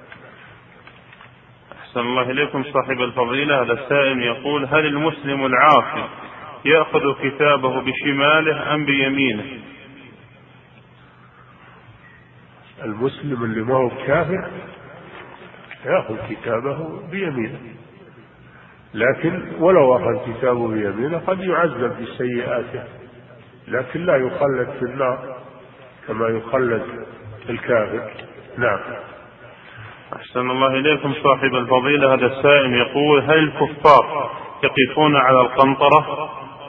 أحسن الله إليكم صاحب الفضيلة. هذا السائل يقول: هل المسلم العاصي يأخذ كتابه بشماله أم بيمينه؟ المسلم اللي ما هو كافر يأخذ كتابه بيمينه، لكن ولو أخذ كتابه بيمينه قد يعذب بسيئاته، لكن لا يخلد في النار كما يخلد الكافر. نعم. أحسن الله إليكم صاحب الفضيلة. هذا السائل يقول: هل الكفار يقفون على القنطرة؟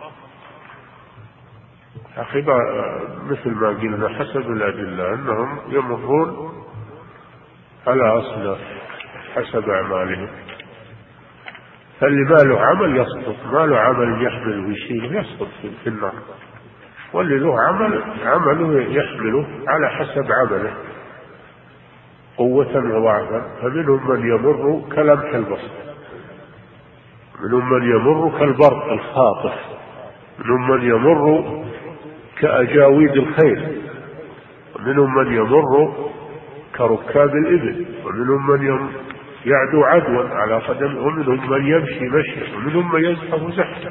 أخي مثل ما قلنا حسب الأدلة أنهم يمرون على أصناف حسب أعمالهم، فاللي ما له عمل يسقط، ما له عمل يحمل ويشيله يسقط في النار، واللي له عمل عمله يحمله على حسب عمله قوة وضعفا. فمنهم من يمر كلمح البصر، منهم من يمر كالبرق الخاطف، منهم من يمر كأجاويد الخيل، ومنهم من يمر كركاب الإبل، ومنهم من يعدو عدوا على قدم، ومنهم من يمشي مشيا، ومنهم من يزحف زحفا.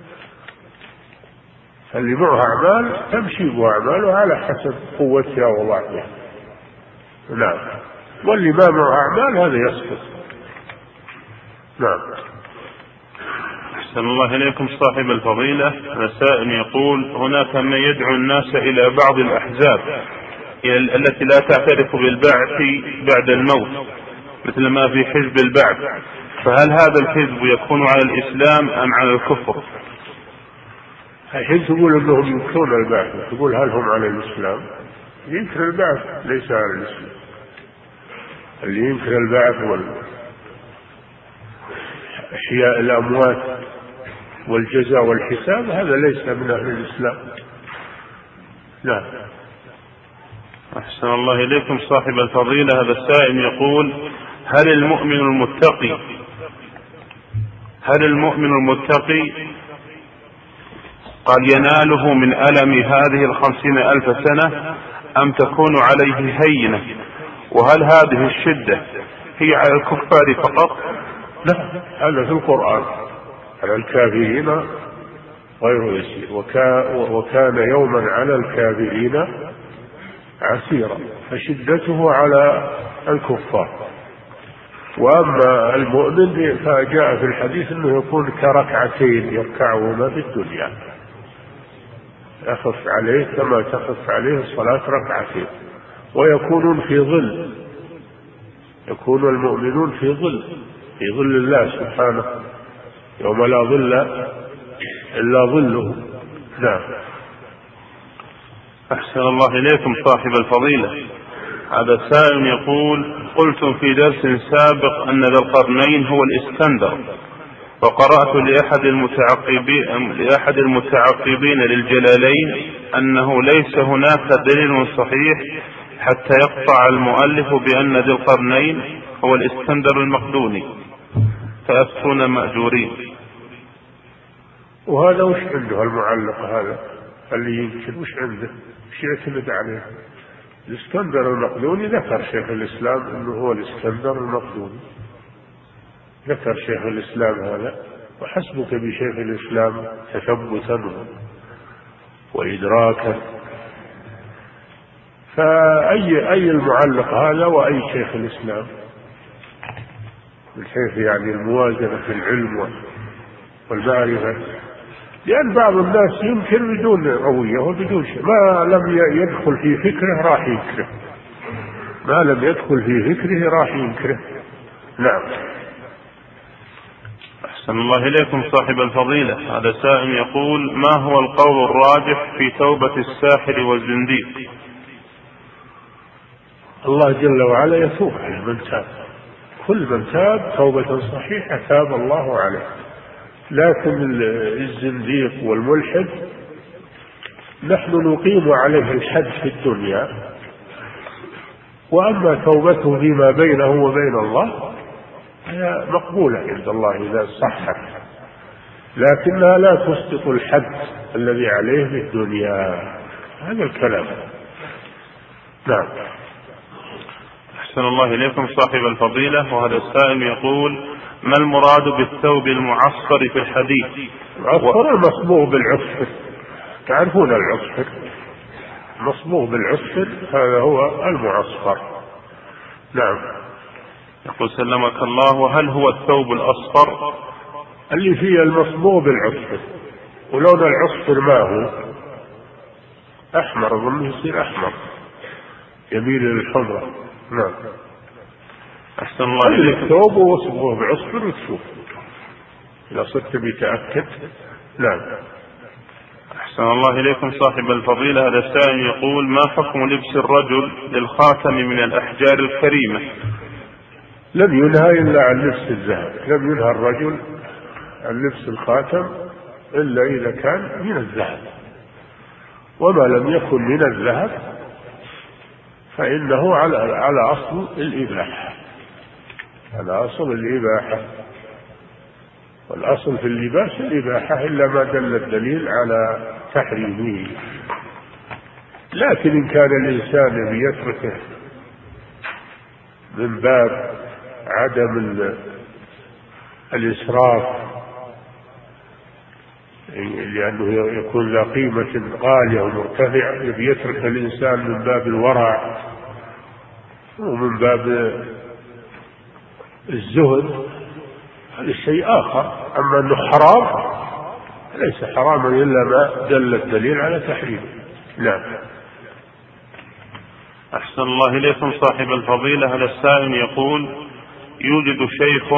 فاللي معه أعمال تمشي بأعماله على حسب قوتها وضعفها. نعم. واللي ما معه أعمال هذا يسقط. نعم. أحسن الله إليكم صاحب الفضيلة. السائل يقول: هناك من يدعو الناس إلى بعض الأحزاب التي لا تعترف بالبعث بعد الموت، مثل ما في حزب البعث، فهل هذا الحزب يكون على الإسلام أم على الكفر؟ الحين تقول أنهم ينكرون البعث، تقول هل هم على الإسلام؟ ينكر البعث ليس على الإسلام. اللي ينكر البعث والإحياء الأموات والجزاء والحساب هذا ليس من أهل الإسلام. لا. أحسن الله إليكم صاحب الفضيلة. هذا السائل يقول: هل المؤمن المتقي هل المؤمن المتقي قد يناله من ألم هذه الخمسين ألف سنة أم تكون عليه هينة؟ وهل هذه الشدة هي على الكفار فقط؟ لا، هذا في القرآن على الكافرين غير يسير، وكان يوما على الكافرين عسيرا، فشدته على الكفار. وأما المؤمن فجاء في الحديث أنه يكون كركعتين يركعهما في الدنيا، يخف عليه كما تخف عليه الصلاة ركعتين، ويكونون في ظل، يكون المؤمنون في ظل في ظل الله سبحانه يوم لا ظل إلا ظله. نعم. أحسن الله إليكم صاحب الفضيلة. هذا سائل يقول: قلتم في درس سابق أن ذا القرنين هو الإسكندر، وقرأت لأحد المتعقبين, لأحد المتعقبين للجلالين أنه ليس هناك دليل صحيح حتى يقطع المؤلف بأن ذي القرنين هو الإسكندر المقدوني، فأفتون مأجورين. وهذا وش عنده المعلق هذا اللي يمكن وش عنده وش يعتمد عليه؟ الإسكندر المقدوني ذكر شيخ الإسلام أنه هو الإسكندر المقدوني، ذكر شيخ الإسلام هذا، وحسبك بشيخ الإسلام تثبتا وإدراكا. فأي أي المعلق هذا وأي شيخ الإسلام من حيث يعني الموازنة في العلم والمعرفة، لأن بعض الناس يمكن بدون روية وبدون شيء، ما لم يدخل في فكره راح ينكره، ما لم يدخل في فكره راح ينكره. نعم. أحسن الله إليكم صاحب الفضيلة. هذا سائل يقول: ما هو القول الراجح في توبة الساحر والزنديق؟ الله جل وعلا يتوب على من تاب، كل من تاب توبة صحيحة تاب الله عليه، لكن الزنديق والملحد نحن نقيم عليه الحد في الدنيا، وأما توبته فيما بينه وبين الله هي مقبولة عند الله إذا صحت، لكنها لا تسقط الحد الذي عليه في الدنيا. هذا الكلام. نعم. أحسن الله إليكم صاحب الفضيلة. وهذا السائل يقول: ما المراد بالثوب المعصفر في الحديث؟ العصفر المصبوغ بالعصفر، تعرفون العصفر مصبوغ بالعصفر، هذا هو المعصفر. نعم. يقول: سلمك الله، وهل هو الثوب الأصفر؟ اللي فيه المصبوغ بالعصفر، ولون العصفر ما هو أحمر، ظنه يصير أحمر يميل للحمرة. نعم. أحسن الله إليك. الثوب وصبغه بعصفر وتشوف إذا صرت بتأكد. نعم. أحسن الله إليكم صاحب الفضيلة. هذا السائل يقول: ما حكم لبس الرجل للخاتم من الأحجار الكريمة؟ لم ينهى إلا عن لبس الذهب، لم ينهى الرجل عن لبس الخاتم إلا إذا كان من الذهب، وما لم يكن من الذهب فإنه على على أصل الإباحة، على أصل الإباحة، والأصل في اللباس الإباحة إلا ما دل الدليل على تحريمه. لكن إن كان الإنسان بيتركه من باب عدم الإسراف، لأنه يكون ذا قيمة غالية ومرتفعة، يترك الإنسان من باب الورع ومن باب الزهد، هذا شيء آخر. أما أنه حرام ليس حراما إلا ما دل الدليل على تحريمه. نعم. أحسن الله إليكم صاحب الفضيلة. هذا السائل يقول: يوجد شيخ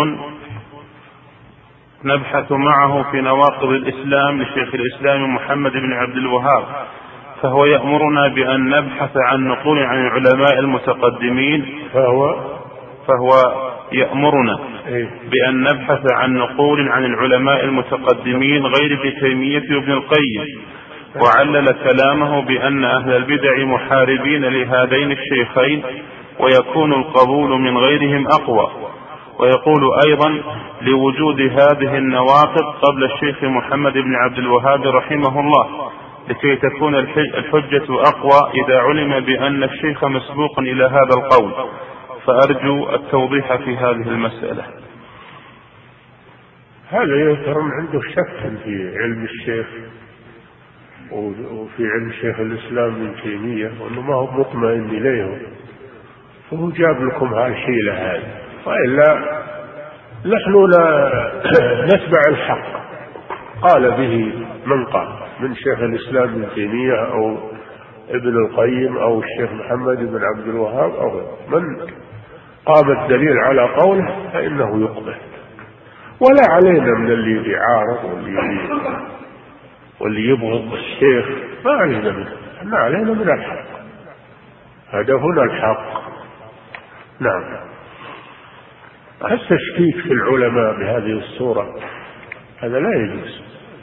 نبحث معه في نواقض الإسلام لشيخ الإسلام محمد بن عبد الوهاب، فهو يأمرنا بأن نبحث عن نقول عن العلماء المتقدمين فهو فهو يأمرنا بأن نبحث عن نقول عن العلماء المتقدمين غير ابن تيمية وابن القيم، وعلل كلامه بأن أهل البدع محاربين لهذين الشيخين ويكون القبول من غيرهم أقوى. ويقول أيضا: لوجود هذه النواقض قبل الشيخ محمد بن عبد الوهاب رحمه الله، لكي تكون الحجة أقوى إذا علم بأن الشيخ مسبوق إلى هذا القول، فأرجو التوضيح في هذه المسألة. هذا يذكر عنده شك في علم الشيخ وفي علم شيخ الإسلام ابن تيمية، وأنه ما هو مطمئن إليه، فهو جاب لكم هالحيلة هذه، وإلا نحن لا نتبع الحق قال به من قال من شيخ الإسلام ابن تيمية أو ابن القيم أو الشيخ محمد بن عبد الوهاب أو من قام الدليل على قوله فإنه يقبل، ولا علينا من اللي يعارض واللي واللي يبغض الشيخ، ما علينا منه، ما علينا من الحق. هذا هنا الحق. نعم. التشكيك في العلماء بهذه الصورة هذا لا يجوز،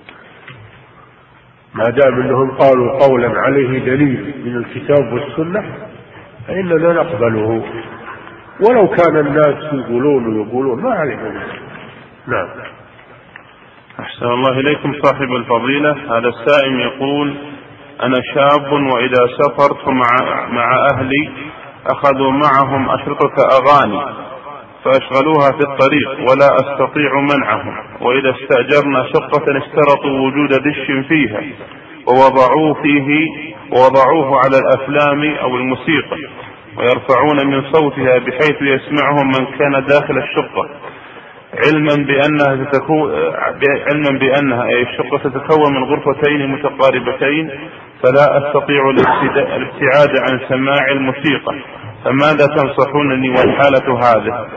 ما دام انهم قالوا قولا عليه دليل من الكتاب والسنة فإننا نقبله، ولو كان الناس يقولون ويقولون ما عليهم. نعم. أحسن الله إليكم صاحب الفضيلة. هذا السائل يقول: أنا شاب وإذا سافرت مع, مع أهلي أخذوا معهم أشرطة أغاني فأشغلوها في الطريق ولا أستطيع منعهم، وإذا استأجرنا شقة اشترطوا وجود دش فيها ووضعوه فيه ووضعوه على الأفلام أو الموسيقى ويرفعون من صوتها بحيث يسمعهم من كان داخل الشقة، علما بأنها تتكون علما بأنها أي الشقة تتكون من غرفتين متقاربتين، فلا أستطيع الابتعاد عن سماع الموسيقى، فماذا تنصحونني والحالة هذه؟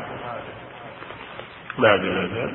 بعد هذا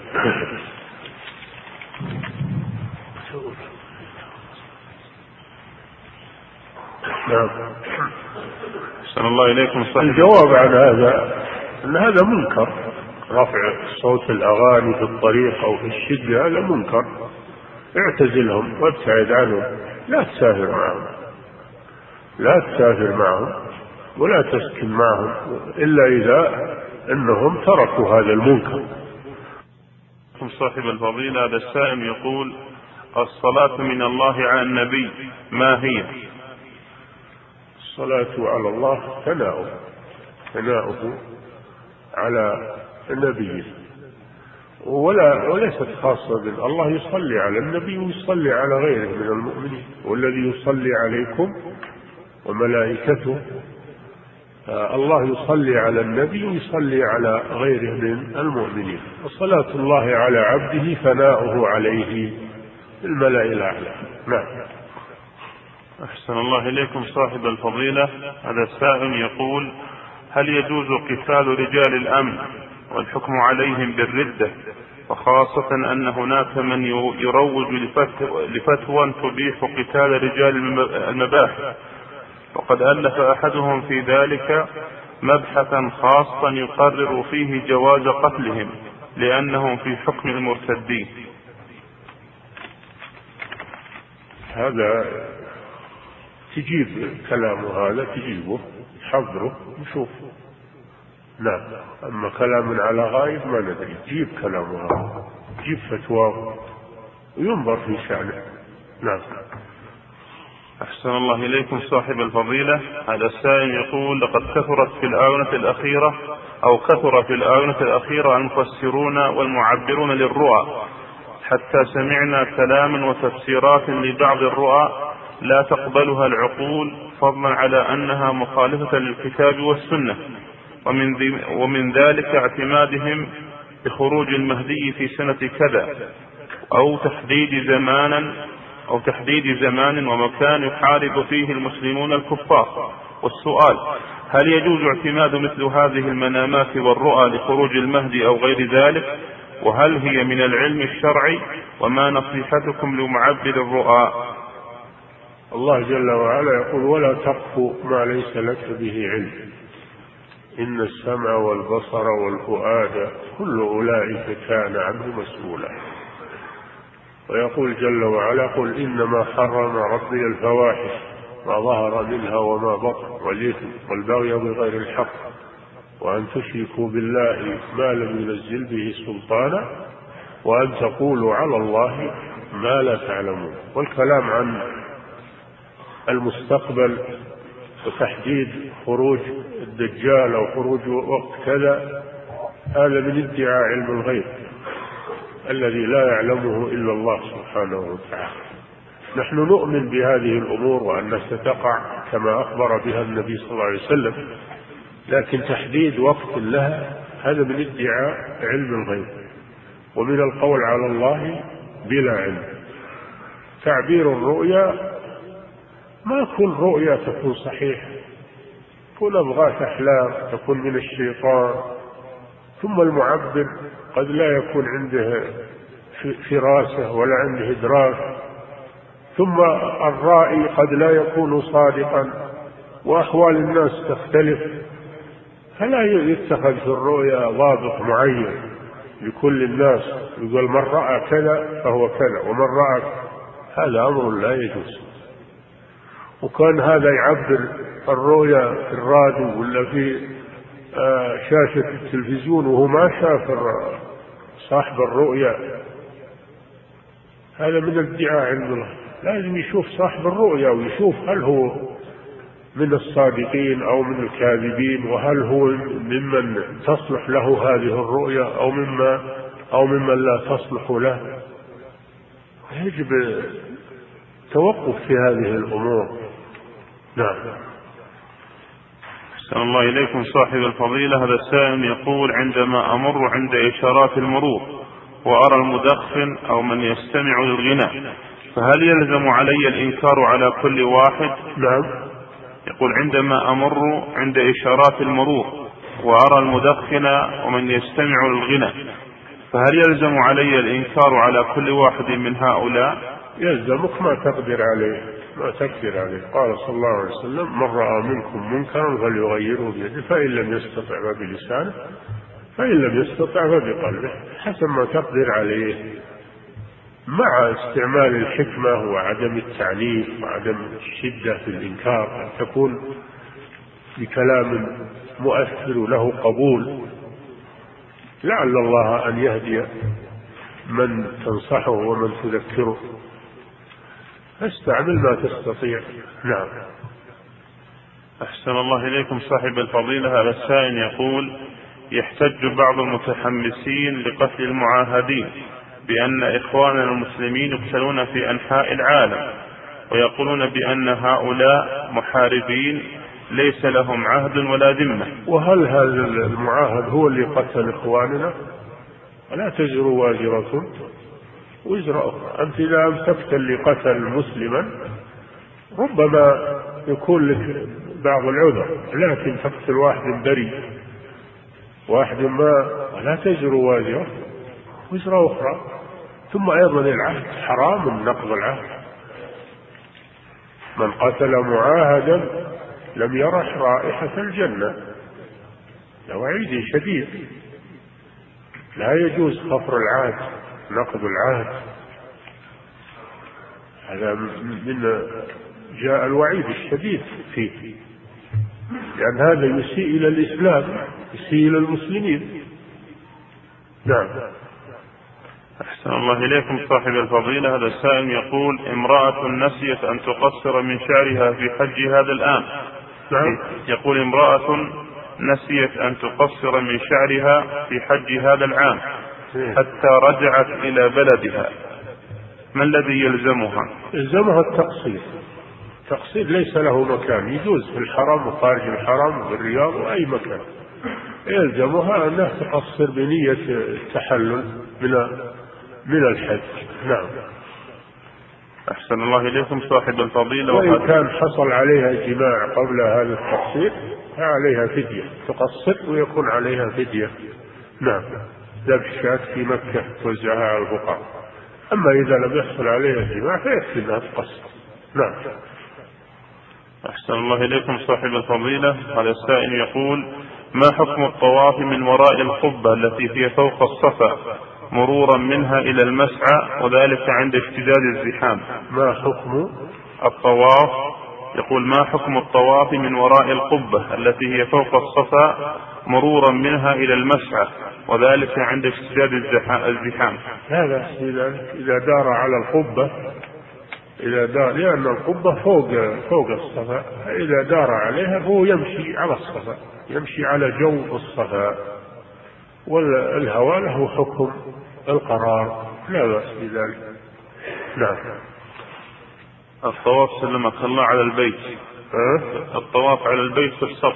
نعم. أحسن الله إليكم صحيح. الجواب عن هذا أن هذا منكر، رفع صوت الأغاني في الطريق أو في الشدة هذا منكر، اعتزلهم وابتعد عنهم، لا تسافر معهم لا تسافر معهم ولا تسكن معهم إلا إذا أنهم تركوا هذا المنكر. صاحب الفضيلة هذا السائل يقول: الصلاة من الله على النبي ما هي؟ الصلاة على الله ثناؤه ثناؤه على النبي، ولا وليست خاصة بالله. الله يصلي على النبي ويصلي على غيره من المؤمنين، والذي يصلي عليكم وملائكته. الله يصلي على النبي ويصلي على غيره من المؤمنين، وصلاة الله على عبده ثناؤه عليه الملأ الأعلى. نعم. أحسن الله إليكم صاحب الفضيلة هذا السائل يقول: هل يجوز قتال رجال الأمن والحكم عليهم بالردة، وخاصة أن هناك من يروج لفتوى تبيح قتال رجال المباحث، وقد ألف أحدهم في ذلك مبحثا خاصا يقرر فيه جواز قتلهم لأنهم في حكم المرتدين؟ هذا تجيب كلامه، هذا تجيبه حضره نشوف. نعم. أما كلام على غايب ما ندري، جيب كلامه هذا، جيب فتواه وينظر في شأنه. نعم. أحسن الله إليكم صاحب الفضيلة هذا السائل يقول: لقد كثرت في الآونة الأخيرة أو كثر في الآونة الأخيرة المفسرون والمعبرون للرؤى، حتى سمعنا كلاما وتفسيرات لبعض الرؤى لا تقبلها العقول، فضلا على أنها مخالفة للكتاب والسنة، ومن, ومن ذلك اعتمادهم بخروج المهدي في سنة كذا، أو تحديد زمانا أو تحديد زمان ومكان يحارب فيه المسلمون الكفار. والسؤال: هل يجوز اعتماد مثل هذه المنامات والرؤى لخروج المهدي أو غير ذلك؟ وهل هي من العلم الشرعي؟ وما نصيحتكم لمعبر الرؤى؟ الله جل وعلا يقول: ولا تقف ما ليس لك به علم، إن السمع والبصر والفؤاد كل أولئك كان عنه مسؤولا. ويقول جل وعلا: قل إنما حرم ربي الفواحش ما ظهر منها وما بطن والإثم والبغي بغير الحق وأن تشركوا بالله ما لم ينزل به سلطانا وأن تقولوا على الله ما لا تعلمون. والكلام عن المستقبل وتحديد خروج الدجال أو خروج وقت كذا هذا من ادعاء علم الغيب الذي لا يعلمه إلا الله سبحانه وتعالى. نحن نؤمن بهذه الأمور وأنها ستقع كما أخبر بها النبي صلى الله عليه وسلم، لكن تحديد وقت لها هذا من ادعاء علم الغيب ومن القول على الله بلا علم. تعبير الرؤيا ما كل رؤيا تكون صحيحة، تكون أبغاث أحلام، تكون من الشيطان. ثم المعبر قد لا يكون عنده فراسة ولا عنده إدراك، ثم الرائي قد لا يكون صادقا وأحوال الناس تختلف، فلا يتخذ في الرؤيا ضابط معين لكل الناس، يقول من رأى كذا فهو كذا ومن رأى، هذا أمر لا يجوز. وكان هذا يعبر الرؤيا في الراديو ولا في شاشة التلفزيون وهو ما شاف صاحب الرؤيا، هذا من الادعاء عند الله. لازم يشوف صاحب الرؤيا ويشوف هل هو من الصادقين أو من الكاذبين، وهل هو ممن تصلح له هذه الرؤيا أو مما أو ممن لا تصلح له. يجب توقف في هذه الأمور. نعم. أحسن الله إليكم صاحب الفضيلة. هذا السائل يقول: عندما أمر عند إشارات المرور وأرى المدخن أو من يستمع للغناء، فهل يلزم علي الإنكار على كل واحد؟ نعم. يقول: عندما أمر عند إشارات المرور وأرى المدخن ومن يستمع للغناء، فهل يلزم علي الإنكار على كل واحد من هؤلاء؟ يلزمك ما تقدر عليه، ما تقدر عليه. قال صلى الله عليه وسلم: من رأى منكم منكرا فليغيره بيده، فإن لم يستطع فبلسانه، فإن لم يستطع فبقلبه، حسب ما تقدر عليه، مع استعمال الحكمة وعدم التعنيف وعدم الشدة في الإنكار، أن تكون بكلام مؤثر له قبول، لعل الله أن يهدي من تنصحه ومن تذكره. استعمل ما تستطيع. نعم. أحسن الله إليكم صاحب الفضيلة. هذا السائل يقول: يحتج بعض المتحمسين لقتل المعاهدين بأن إخواننا المسلمين يقتلون في أنحاء العالم، ويقولون بأن هؤلاء محاربين ليس لهم عهد ولا ذمة. وهل هذا المعاهد هو اللي قتل إخواننا؟ ولا تزر وازرة وزر أخرى. أنت إذا أمسكت اللي قتل مسلما ربما يكون لك بعض العذر، لكن تقتل واحد بريء، واحد ما، ولا تزر وازرة وزر أخرى. ثم أيضا العهد حرام، نقض العهد. من قتل معاهدا لم يرح رائحة الجنة، وعيد شديد. لا يجوز كفر العهد، نقض العهد، هذا من جاء الوعيد الشديد فيه، لأن هذا يسيء إلى الإسلام، يسيء إلى المسلمين. نعم. أحسن الله إليكم صاحب الفضيلة. هذا السائل يقول: امرأة نسيت أن تقصر من شعرها في حج هذا الآن. نعم. يقول: امرأة نسيت أن تقصر من شعرها في حج هذا العام حتى رجعت إلى بلدها، ما الذي يلزمها؟ يلزمها التقصير. التقصير ليس له مكان، يجوز في الحرم وخارج الحرم والرياض وأي مكان. يلزمها أنها تقصر بنية التحلل من من الحج. نعم. أحسن الله إليكم صاحب الفضيلة. وإن كان حصل عليها جماع قبل هذا التقصير فعليها فدية، تقصر ويكون عليها فدية. نعم. ذبح شاة في مكة توزعها على الفقراء. أما إذا لم يحصل عليها جماع فيكفي أنها تقصر. نعم. أحسن الله إليكم صاحب الفضيلة. هذا السائل يقول: ما حكم الطواف من وراء القبة التي هي فوق الصفا مرورا منها إلى المسعى، وذلك عند اشتداد الزحام؟ ما حكم الطواف؟ يقول: ما حكم الطواف من وراء القبة التي هي فوق الصفا مرورا منها إلى المسعى، وذلك عند اشتداد الزحام؟ هذا إذا دار على القبة، إذا دار، لأن القبة فوق فوق الصفا، إذا دار عليها هو يمشي على الصفا، يمشي على جو الصفا، والهواء له حكم القرار، لا بأس بذلك. نعم. الطواف سلمك الله على البيت، أه؟ الطواف على البيت في الصف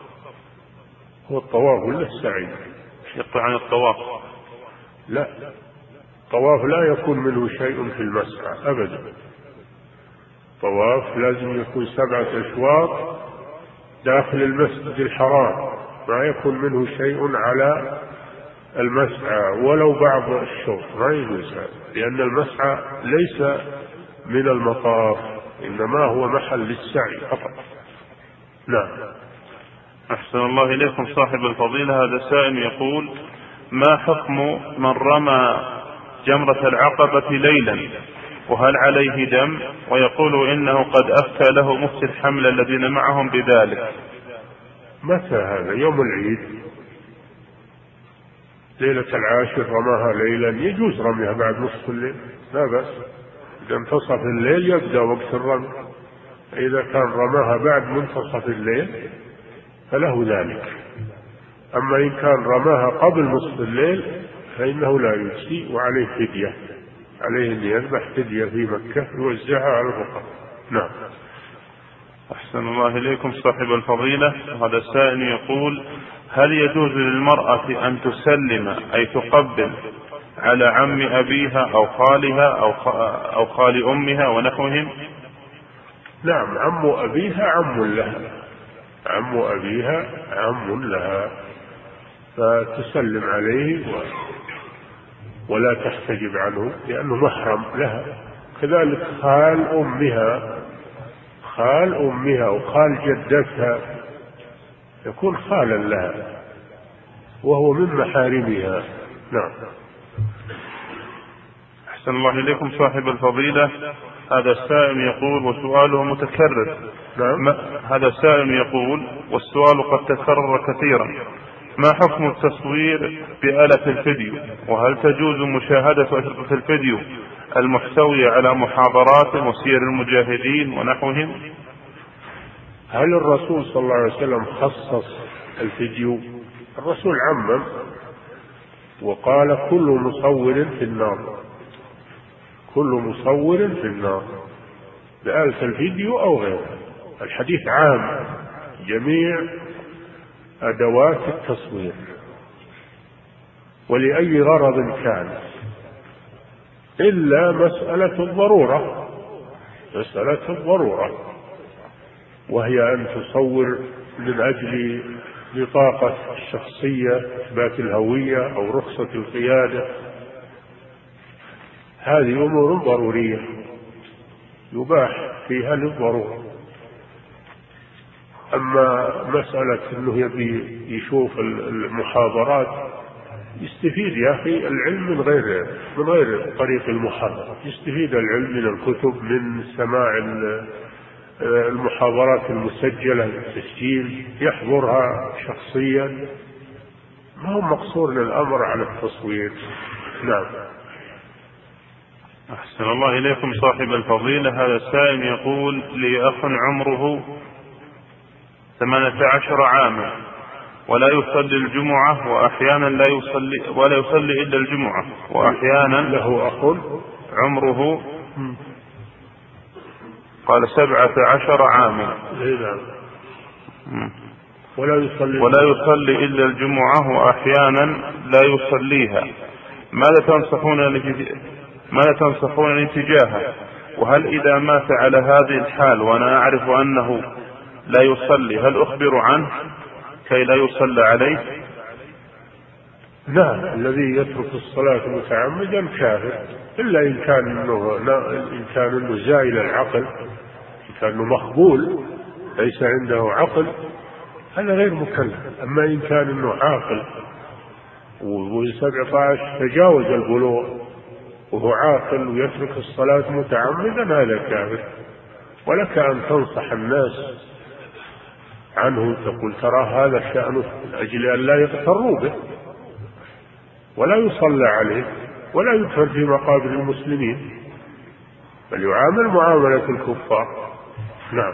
هو الطواف ولا السعي؟ يقطع عن الطواف. لا، الطواف لا يكون منه شيء في المسعى أبدا. الطواف لازم يكون سبعة أشواط داخل المسجد الحرام، ما يكون منه شيء على المسعى ولو بعض الشوط، ما يجوز هذا، لأن المسعى ليس من المطاف، إنما هو محل للسعي فقط. نعم. أحسن الله إليكم صاحب الفضيلة، هذا سائل يقول: ما حكم من رمى جمرة العقبة ليلا وهل عليه دم؟ ويقول إنه قد أفتى له مفتي الحمل الذين معهم بذلك. متى هذا؟ يوم العيد ليلة العاشر رماها ليلا، يجوز رميها بعد نصف الليل لا بأس، إذا انتصف الليل يبدأ وقت الرمي. إذا كان رماها بعد منتصف الليل فله ذلك، أما إن كان رماها قبل نصف الليل فإنه لا يجزي وعليه فدية، عليه أن يذبح فدية في مكة يوزعها على الفقراء. نعم. أحسن الله إليكم صاحب الفضيلة، هذا السائل يقول: هل يجوز للمرأة أن تسلم أي تقبل على عم أبيها أو خالها أو خال أمها ونحوهم؟ نعم، عم أبيها عم لها، عم أبيها عم لها، فتسلم عليه ولا تحتجب عنه لأنه محرم لها. كذلك خال أمها، خال أمها وخال جدتها يكون خالا لها وهو من محارمها. نعم. أحسن الله إليكم صاحب الفضيلة، هذا السائل يقول وسؤاله متكرر. نعم. هذا السائل يقول والسؤال قد تكرر كثيرا: ما حكم التصوير بآلة الفيديو؟ وهل تجوز مشاهدة أشرطة الفيديو المحتوية على محاضرات وسير المجاهدين ونحوهم؟ هل الرسول صلى الله عليه وسلم خصص الفيديو؟ الرسول عمم وقال: كل مصور في النار، كل مصور في النار بآلة الفيديو أو غيره. الحديث عام جميع أدوات التصوير ولأي غرض كان، إلا مسألة الضرورة، مسألة الضرورة وهي أن تصور من أجل بطاقة الشخصية، إثبات الهوية أو رخصة القيادة، هذه أمور ضرورية يباح فيها للضرورة. أما مسألة أنه يبي يشوف المحاضرات، يستفيد يا أخي العلم من غير من غير طريق المحاضرة، يستفيد العلم من الكتب، من سماع المحاضرات المسجلة التسجيل، يحضرها شخصيا، ما هو مقصور للأمر على التصوير. نعم. أحسن الله إليكم صاحب الفضيلة، هذا السائل يقول: لي أخ عمره ثمانية عشر عاما ولا يصلي الجمعة، وأحيانا لا يصلي ولا يصلي إلا الجمعة، وأحيانا له أخ عمره قال سبعة عشر عاما ولا يصلي ولا يصلي إلا الجمعة، وأحيانا لا يصليها. ماذا تنصحون ماذا تنصحون تجاهه؟ وهل إذا مات على هذه الحال وأنا أعرف أنه لا يصلي هل أخبر عنه كي لا يصلى عليه؟ لا، الذي يترك الصلاة متعمدا كافر، إلا إن كان إنه إن كان إنه زائل العقل، إن كان إنه مخبول ليس عنده عقل، هذا غير مكلف. أما إن كان إنه عاقل وسبعة عشر تجاوز البلوغ وهو عاقل ويترك الصلاة متعمدا، هذا كافر. ولك أن تنصح الناس عنه، تقول ترى هذا شأنه، من أجل أن لا يغتروا به ولا يصلى عليه ولا يدفن في مقابر المسلمين، بل يعامل معاملة الكفار. نعم.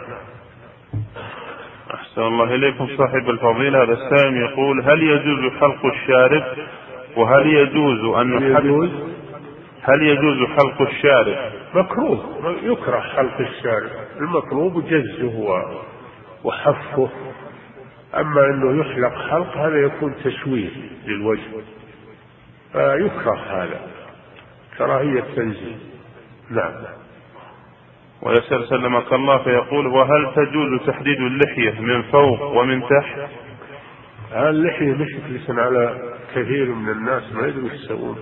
أحسن الله إليكم صاحب الفضيلة، هذا السائل يقول: هل يجوز حلق الشارب؟ وهل يجوز أن نحلق هل يجوز حلق الشارب؟ مكروه، يكره حلق الشارب، المطلوب جزه وحفه. أما أنه يحلق حلق هذا يكون تشويه للوجه، فيكره هذا كراهية تنزيل. نعم. ويسأل سلمك الله فيقول: وهل تجوز تحديد اللحية من فوق ومن تحت؟ اللحية مشكلة على كثير من الناس ما يدري يسوون.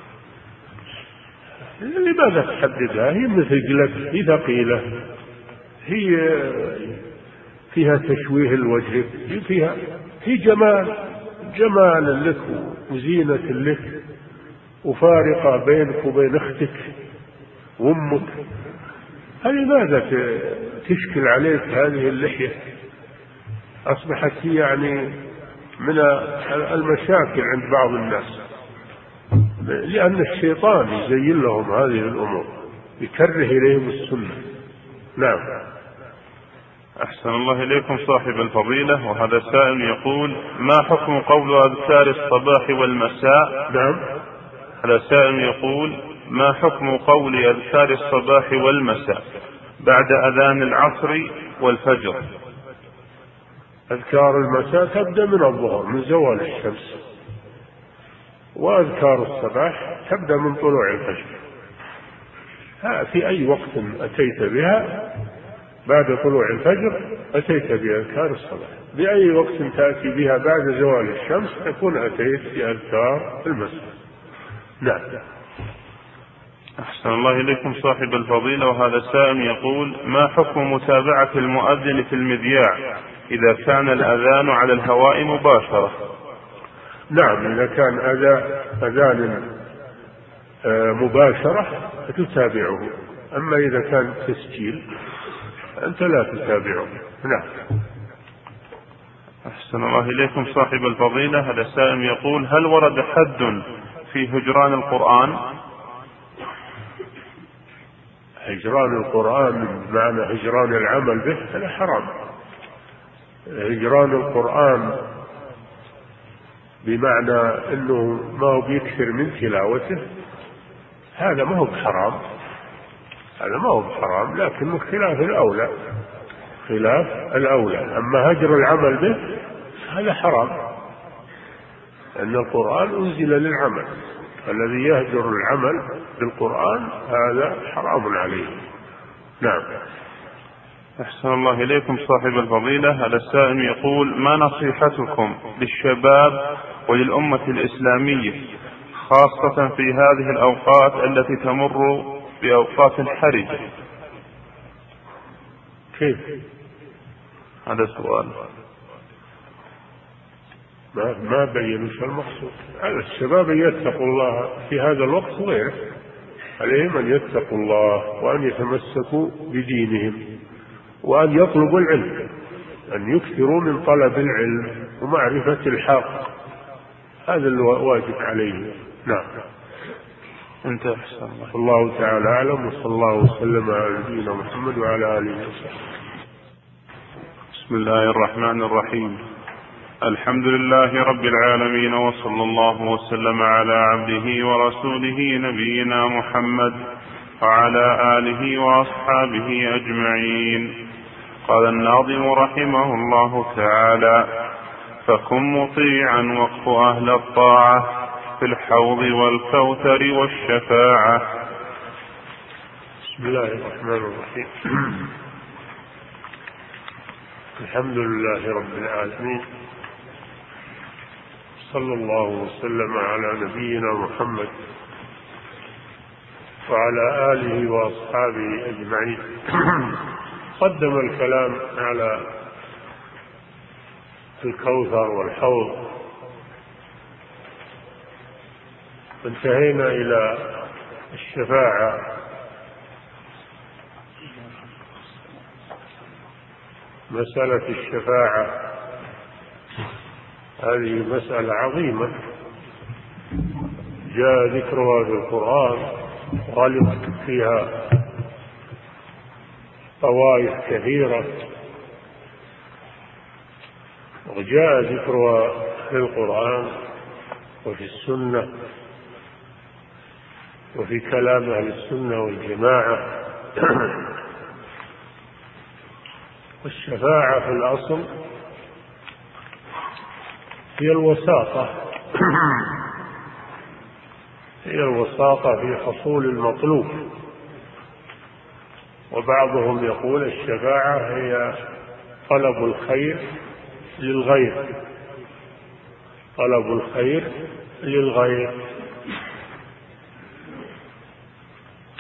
لماذا تحددها؟ هي مثقلة، هي ثقيلة، هي فيها تشويه الوجه، فيها في جمال جمال لك وزينة لك، وفارقة بينك وبين أختك وأمك. فلماذا تشكل عليك هذه اللحية؟ أصبحت هي يعني من المشاكل عند بعض الناس، لأن الشيطان يزين لهم هذه الأمور، يكره إليهم السنة. نعم. أحسن الله إليكم صاحب الفضيلة. وهذا سائل يقول: ما حكم قول أذكار الصباح والمساء؟ نعم. هذا سائل يقول: ما حكم قول أذكار الصباح والمساء بعد أذان العصر والفجر؟ أذكار المساء تبدأ من الظهر، من زوال الشمس، وأذكار الصباح تبدأ من طلوع الفجر. في أي وقت أتيت بها بعد طلوع الفجر أتيت بأذكار الصباح، بأي وقت تأتي بها بعد زوال الشمس تكون أتيت بأذكار المساء. نعم. أحسن الله إليكم صاحب الفضيلة. وهذا سائل يقول: ما حكم متابعة المؤذن في المذياع إذا كان الأذان على الهواء مباشرة؟ نعم، إذا كان أذان مباشرة تتابعه، أما إذا كان تسجيل أنت لا تتابعه. نعم. أحسن الله إليكم صاحب الفضيلة. هذا سائل يقول: هل ورد حد في هجران القرآن؟ هجران القرآن بمعنى هجران العمل به هذا حرام. هجران القرآن بمعنى أنه ما هو بيكثر من تلاوته هذا ما هو بحرام، هذا ما هو بحرام، لكنه خلاف الأولى، خلاف الأولى. أما هجر العمل به هذا حرام، لأن القرآن أنزل للعمل، الذي يهجر العمل بالقرآن هذا حرام عليه. نعم. أحسن الله إليكم صاحب الفضيلة. هذا السائل يقول: ما نصيحتكم للشباب وللأمة الإسلامية خاصة في هذه الأوقات التي تمر بأوقات حرجة؟ كيف؟ هذا سؤال ما ما بينوا شو المقصود. على الشباب أن يتقوا الله في هذا الوقت وغيره، عليهم أن يتقوا الله وأن يتمسكوا بدينهم وأن يطلبوا العلم، أن يكثروا من طلب العلم ومعرفة الحق، هذا الواجب عليهم. نعم. أنت أحسن الله. الله تعالى أعلم، وصلى الله وسلم على نبينا محمد وعلى آله وصحبه. بسم الله الرحمن الرحيم. الحمد لله رب العالمين، وصلى الله وسلم على عبده ورسوله نبينا محمد وعلى آله وأصحابه أجمعين. قال الناظم رحمه الله تعالى: فكن مطيعا وقف أهل الطاعة في الحوض والكوثر والشفاعة. بسم الله الرحمن الرحيم. الحمد لله رب العالمين، صلى الله وسلم على نبينا محمد وعلى آله وأصحابه أجمعين. قدم الكلام على الكوثر والحوض، انتهينا إلى الشفاعة. مسألة الشفاعة هذه مسألة عظيمة جاء ذكرها في القرآن وغلبت فيها طوائف كثيرة، وجاء ذكرها في القرآن وفي السنة وفي كلام أهل السنة والجماعة. والشفاعة في الأصل هي الوساطة هي الوساطة في حصول المطلوب. وبعضهم يقول الشفاعة هي طلب الخير للغير، طلب الخير للغير،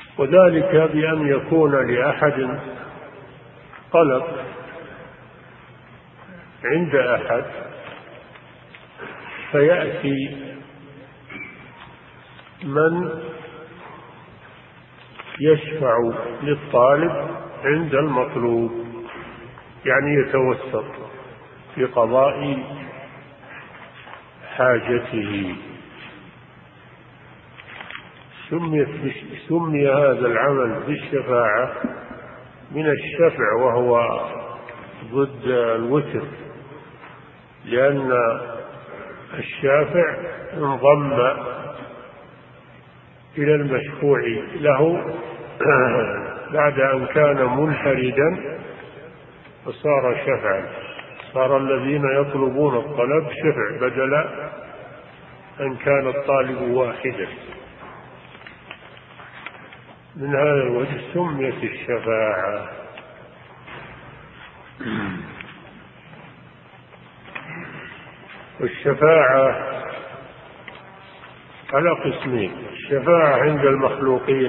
وذلك بأن يكون لأحد طلب عند أحد فيأتي من يشفع للطالب عند المطلوب، يعني يتوسط في قضاء حاجته. سمي هذا العمل بالشفاعة من الشفع وهو ضد الوتر، لأن الشافع انضم إلى المشفوع له بعد أن كان منفردا فصار شفعا، صار الذين يطلبون الطلب شفع بدل أن كان الطالب واحدا. من هذا الوجه سميت الشفاعة. والشفاعة على قسمين: الشفاعة عند المخلوقين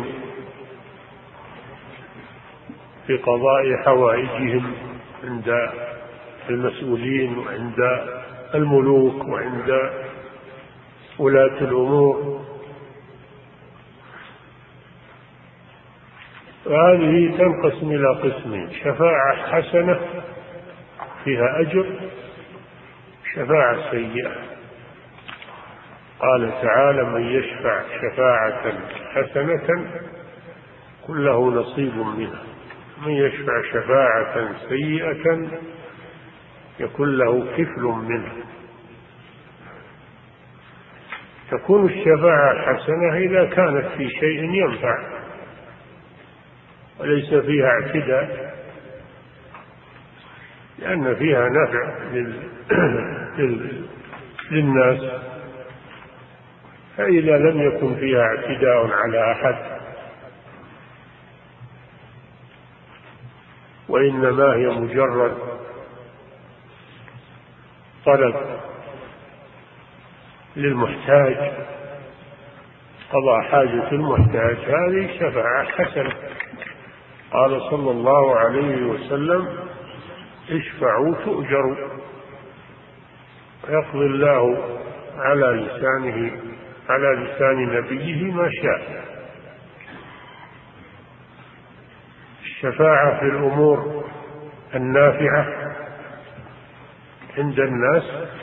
في قضاء حوائجهم عند المسؤولين وعند الملوك وعند ولاة الأمور، وهذه تنقسم إلى قسمين: شفاعة حسنة فيها أجر، شفاعة سيئة. قال تعالى: من يشفع شفاعة حسنة كن له نصيب منها، من يشفع شفاعة سيئة يكن له كفل منها. تكون الشفاعة حسنة إذا كانت في شيء ينفع وليس فيها اعتداء، لأن فيها نفع للناس. فإذا لم يكن فيها اعتداء على أحد وإنما هي مجرد طلب للمحتاج، قضاء حاجة المحتاج، هذه شفاعة حسنة. قال صلى الله عليه وسلم: اشفعوا تؤجروا، يقضي الله على لسانه على لسان نبيه ما شاء. الشفاعة في الأمور النافعة عند الناس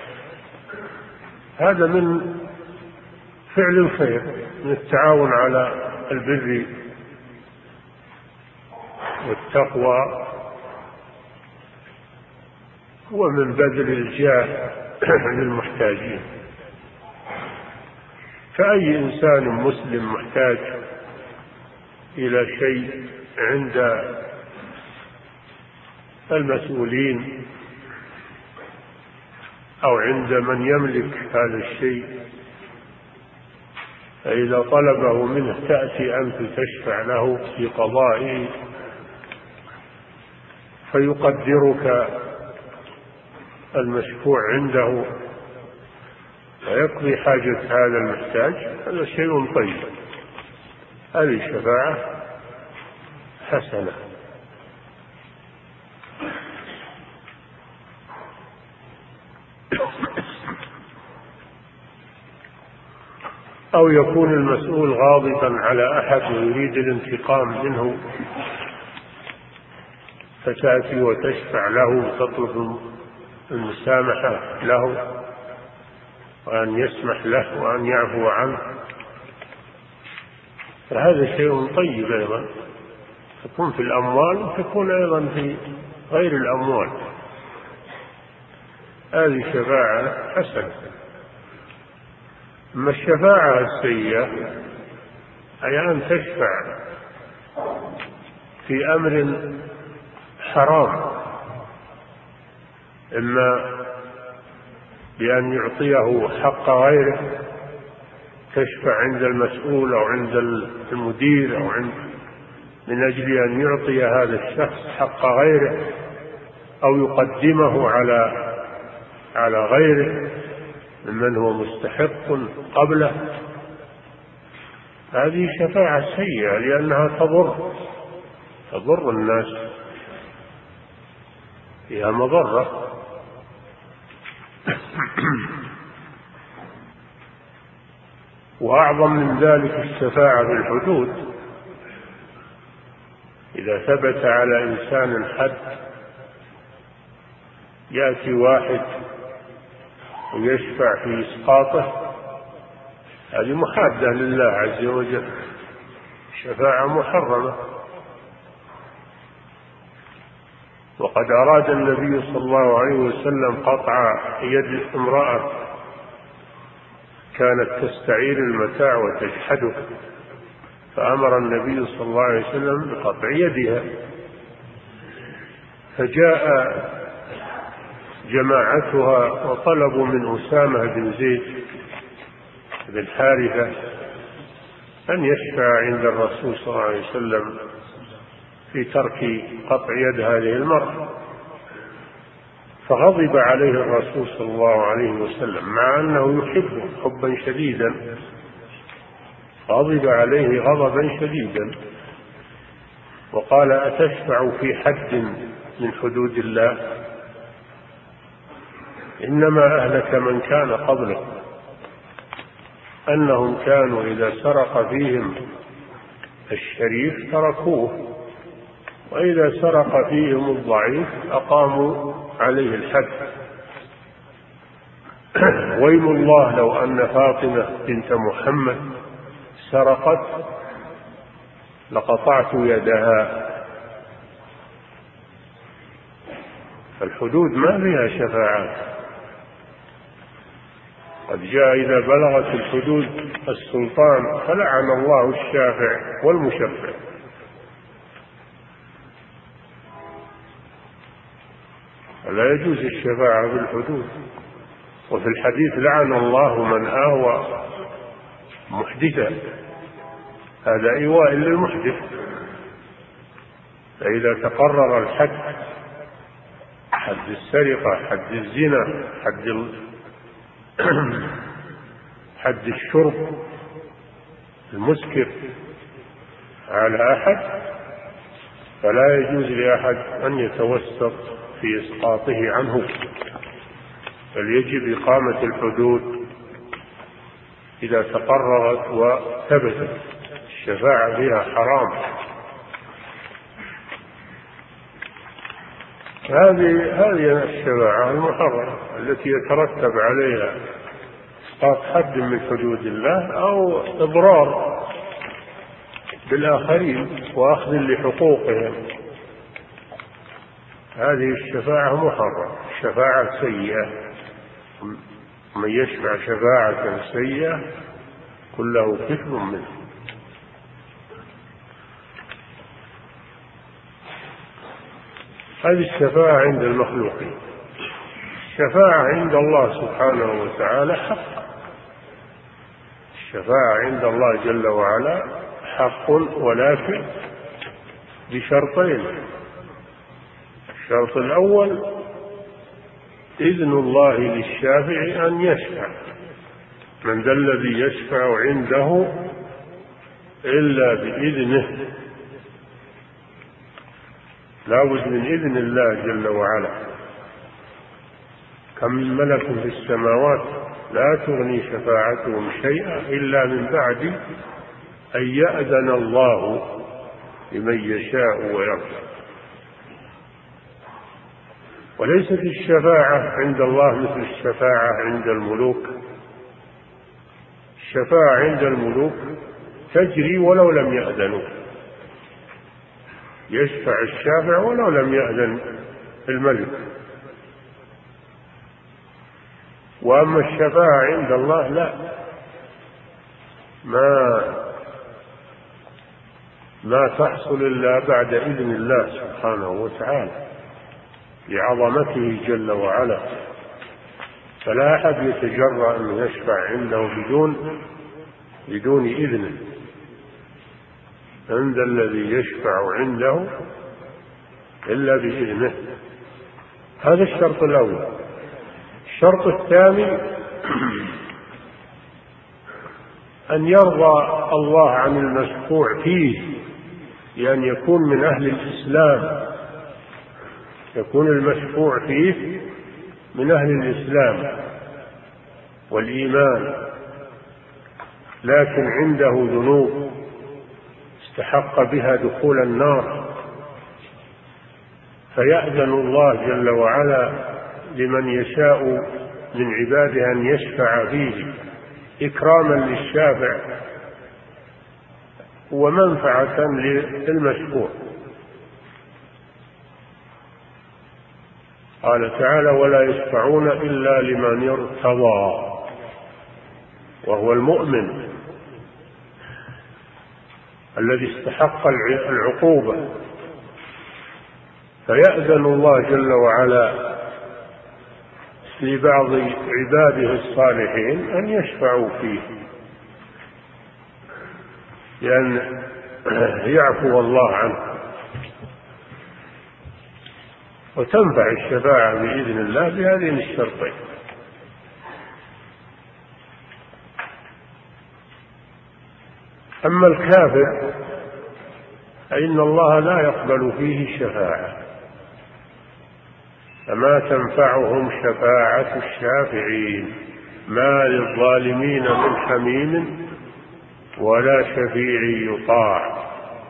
هذا من فعل الخير، من التعاون على البر والتقوى ومن بذل الجاه للمحتاجين. فأي إنسان مسلم محتاج إلى شيء عند المسؤولين أو عند من يملك هذا الشيء، فإذا طلبه منه تأتي أنت تشفع له في قضائه فيقدرك المشفوع عنده ويقضي حاجة هذا المحتاج، هذا شيء طيب، هذه شفاعة حسنة. أو يكون المسؤول غاضبا على أحد ويريد الانتقام منه فتأتي وتشفع له وتطلب المسامحة له وأن يسمح له وأن يعفو عنه، فهذا شيء طيب أيضا، تكون في الأموال وتكون أيضا في غير الأموال، هذه شفاعة حسنة. أما الشفاعة السيئة أي أن تشفع في أمر حرام، إما بأن يعطيه حق غيره، تشفع عند المسؤول أو عند المدير أو عند من أجل أن يعطي هذا الشخص حق غيره أو يقدمه على على غيره ممن هو مستحق قبله، هذه شفاعة سيئة لأنها تضر تضر الناس، فيها مضرة. وأعظم من ذلك الشفاعة بالحدود. إذا ثبت على إنسان حد يأتي واحد ويشفع في إسقاطه، هذه محادة لله عز وجل، شفاعة محرمة. وقد أراد النبي صلى الله عليه وسلم قطع يد امرأة كانت تستعير المتاع وتجحده، فأمر النبي صلى الله عليه وسلم بقطع يدها، فجاء جماعتها وطلبوا من أسامة بن زيد بن حارثة أن يشفع عند الرسول صلى الله عليه وسلم في ترك قطع يد هذه المرأة، فغضب عليه الرسول صلى الله عليه وسلم مع أنه يحبه حبا شديدا، غضب عليه غضبا شديدا وقال: أتشفع في حد من حدود الله؟ إنما أهلك من كان قبلك أنهم كانوا إذا سرق فيهم الشريف تركوه، وإذا سرق فيهم الضعيف أقاموا عليه الحد. ويم الله لو أن فاطمة بنت محمد سرقت لقطعت يدها. الحدود ما فيها شفاعات، قد جاء إذا بلغت الحدود السلطان فلعن الله الشافع والمشفع. لا يجوز الشفاعة في الحدود. وفي الحديث: لعن الله من آوى محدثا، هذا إيواء للمحدث. فإذا تقرر الحد، حد السرقة، حد الزنا، حد ال... حد الشرب المسكر على أحد، فلا يجوز لأحد أن يتوسط في إسقاطه عنه، بل يجب إقامة الحدود إذا تقررت وثبتت. الشفاعة فيها حرام. هذه هذه الشفاعة المحرمة التي يترتب عليها إسقاط حد من حدود الله أو إضرار بالآخرين وأخذ لحقوقهم. هذه الشفاعة محرمة، شفاعة سيئة. من يشفع شفاعة سيئة كله كفر منه. هذه الشفاعة عند المخلوقين. الشفاعة عند الله سبحانه وتعالى حق. الشفاعة عند الله جل وعلا حق، ولكن بشرطين. الشرط الأول إذن الله للشافع أن يشفع. من ذا الذي يشفع عنده إلا بإذنه، لا بد من إذن الله جل وعلا. كم من ملك في السماوات لا تغني شفاعتهم شيئا إلا من بعد أن يأذن الله لمن يشاء ويرضى. وليست الشفاعة عند الله مثل الشفاعة عند الملوك. الشفاعة عند الملوك تجري ولو لم يأذنوا، يشفع الشافع ولو لم يأذن الملك. وأما الشفاعة عند الله لا، ما ما تحصل إلا بعد إذن الله سبحانه وتعالى لعظمته جل وعلا. فلا أحد يتجرأ أن يشفع عنده بدون بدون إذنه. عند الذي يشفع عنده إلا بإذنه. هذا الشرط الأول. الشرط الثاني أن يرضى الله عن المشفوع فيه، لأن يكون من أهل الإسلام، يكون المشفوع فيه من أهل الإسلام والإيمان، لكن عنده ذنوب استحق بها دخول النار، فيأذن الله جل وعلا لمن يشاء من عباده أن يشفع فيه إكراما للشافع ومنفعة للمشفوع. قال تعالى: ولا يشفعون إلا لمن ارتضى، وهو المؤمن الذي استحق العقوبة، فيأذن الله جل وعلا لبعض عباده الصالحين أن يشفعوا فيه، لأن يعفو الله عنه، وتنفع الشفاعة بإذن الله بهذين الشرطين. أما الكافر فإن الله لا يقبل فيه شفاعة، فما تنفعهم شفاعة الشافعين، ما للظالمين من حميم ولا شفيع يطاع.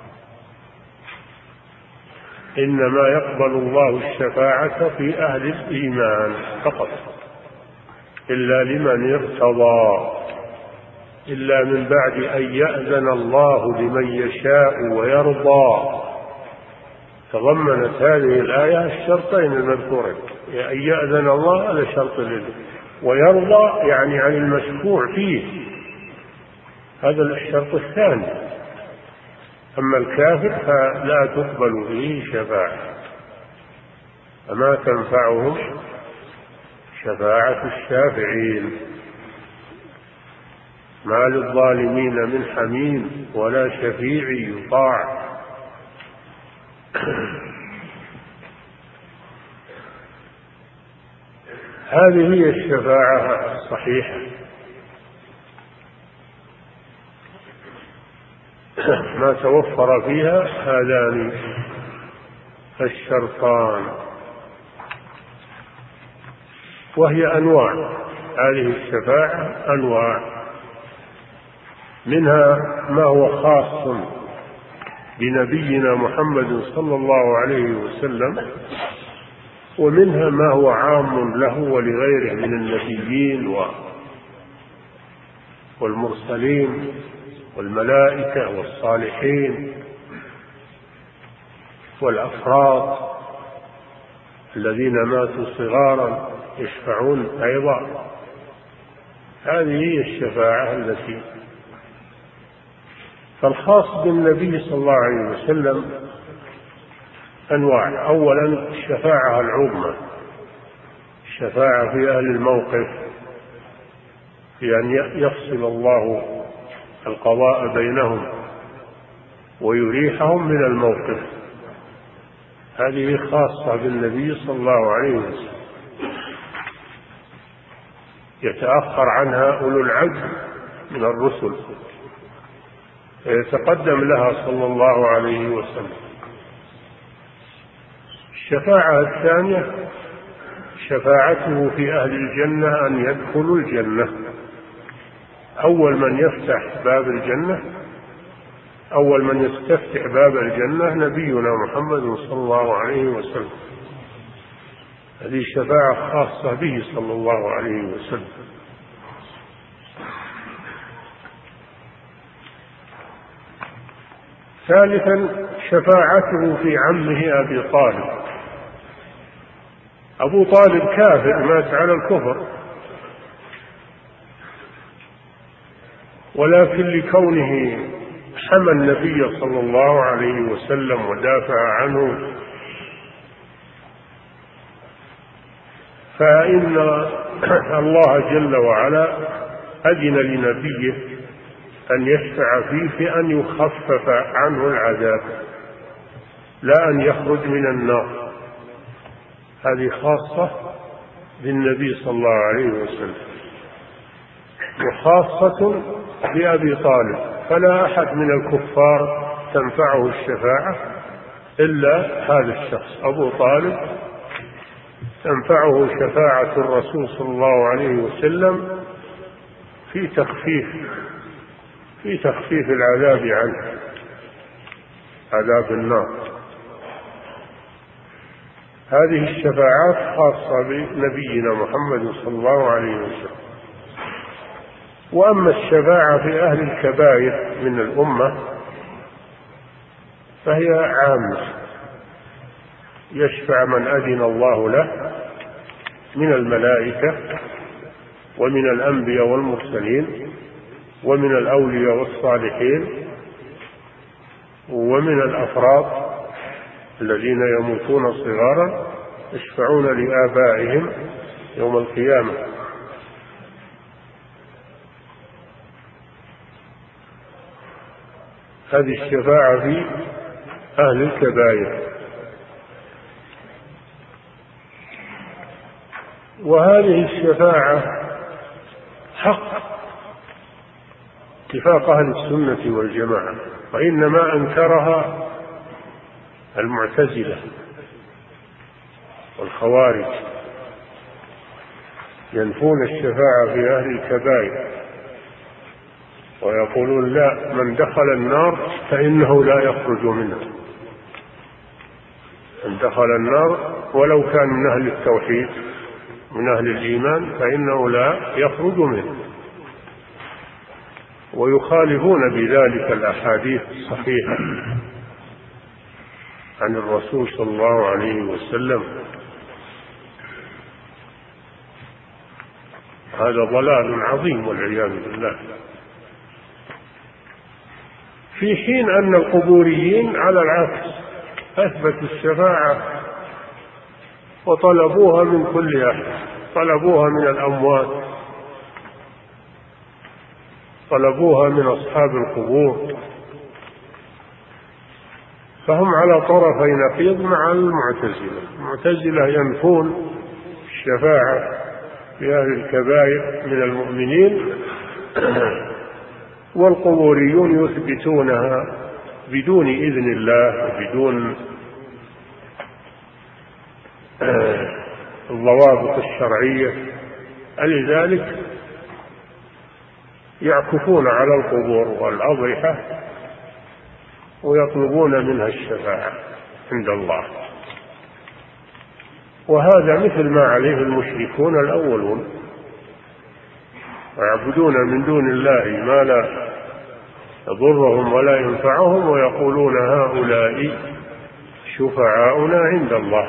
إنما يقبل الله الشفاعة في أهل الإيمان فقط، إلا لمن ارتضى، إلا من بعد أن يأذن الله لمن يشاء ويرضى. تضمنت هذه الآية الشرطين المذكورين، أن يأذن الله هذا شرط له، ويرضى يعني عن المشفوع فيه هذا الشرط الثاني. أما الكافر فلا تقبل فيه شفاعة، فما تنفعهم شفاعة الشافعين، ما للظالمين من حميم ولا شفيع يطاع. هذه هي الشفاعة الصحيحة، ما توفر فيها هذان الشرطان، وهي أنواع. هذه الشفاعة أنواع، منها ما هو خاص بنبينا محمد صلى الله عليه وسلم، ومنها ما هو عام له ولغيره من النبيين والمرسلين والملائكة والصالحين والأفراد الذين ماتوا صغارا يشفعون أيضا. هذه هي الشفاعة التي فالخاص بالنبي صلى الله عليه وسلم أنواع. أولا الشفاعة العظمى، الشفاعة في أهل الموقف، في أن يفصل الله القضاء بينهم ويريحهم من الموقف، هذه خاصة بالنبي صلى الله عليه وسلم، يتأخر عنها أولو العزم من الرسل، يتقدم لها صلى الله عليه وسلم. الشفاعة الثانية شفاعته في أهل الجنة أن يدخلوا الجنة. أول من يفتح باب الجنة، أول من يستفتح باب الجنة نبينا محمد صلى الله عليه وسلم، هذه شفاعة خاصة به صلى الله عليه وسلم. ثالثا شفاعته في عمه أبي طالب. أبو طالب كافر، مات على الكفر، ولكن لكونه حمى النبي صلى الله عليه وسلم ودافع عنه، فإن الله جل وعلا أذن لنبيه أن يشفع فيه في أن يخفف عنه العذاب، لا أن يخرج من النار. هذه خاصة بالنبي صلى الله عليه وسلم، وخاصة بأبي طالب، فلا أحد من الكفار تنفعه الشفاعة إلا هذا الشخص أبو طالب، تنفعه شفاعة الرسول صلى الله عليه وسلم في تخفيف في تخفيف العذاب عنه، عذاب النار. هذه الشفاعات خاصة بنبينا محمد صلى الله عليه وسلم. وأما الشفاعة في أهل الكبائر من الأمة فهي عامة، يشفع من أذن الله له من الملائكة ومن الأنبياء والمرسلين ومن الأولياء والصالحين ومن الأفراد الذين يموتون صغارا يشفعون لآبائهم يوم القيامة. هذه الشفاعة في أهل الكبائر. وهذه الشفاعة حق اتفاق أهل السنة والجماعة، وإنما أنكرها المعتزلة والخوارج، ينفون الشفاعة في أهل الكبائر ويقولون لا، من دخل النار فإنه لا يخرج منها، من دخل النار ولو كان من أهل التوحيد من أهل الإيمان فإنه لا يخرج منه. ويخالفون بذلك الأحاديث الصحيحة عن الرسول صلى الله عليه وسلم. هذا ضلال عظيم والعياذ بالله، في حين أن القبوريين على العكس أثبتوا الشفاعة وطلبوها من كل أحد، طلبوها من الأموات، طلبوها من أصحاب القبور، فهم على طرفي نقيض مع المعتزلة. المعتزلة ينفون الشفاعة في أهل الكبائر من المؤمنين، والقبوريون يثبتونها بدون إذن الله وبدون الضوابط الشرعية. لذلك يعكفون على القبور والأضرحة ويطلبون منها الشفاعة عند الله. وهذا مثل ما عليه المشركون الأولون، ويعبدون من دون الله ما لا يضرهم ولا ينفعهم ويقولون هؤلاء شفعاؤنا عند الله.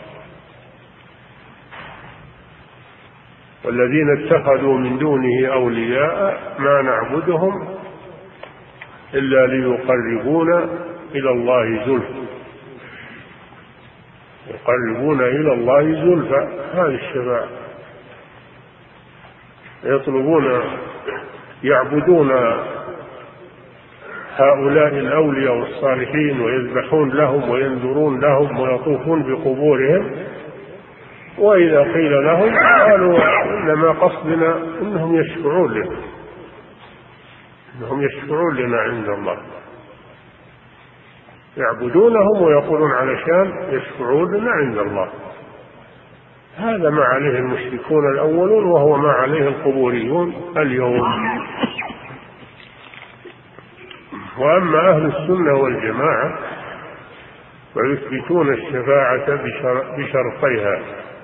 والذين اتخذوا من دونه أولياء ما نعبدهم إلا ليقربونا إلى الله زلفى، يقربون إلى الله زلفى. هذه الشفاعة، يطلبون يعبدون هؤلاء الأولياء والصالحين ويذبحون لهم وينذرون لهم ويطوفون بقبورهم، وإذا قيل لهم قالوا إنما قصدنا إنهم يشفعون لنا، إنهم يشفعون لنا عند الله. يعبدونهم ويقولون علشان يشفعون لنا عند الله. هذا ما عليه المشركون الأولون، وهو ما عليه القبوريون اليوم. وأما أهل السنة والجماعة فيثبتون الشفاعة بشرطيها: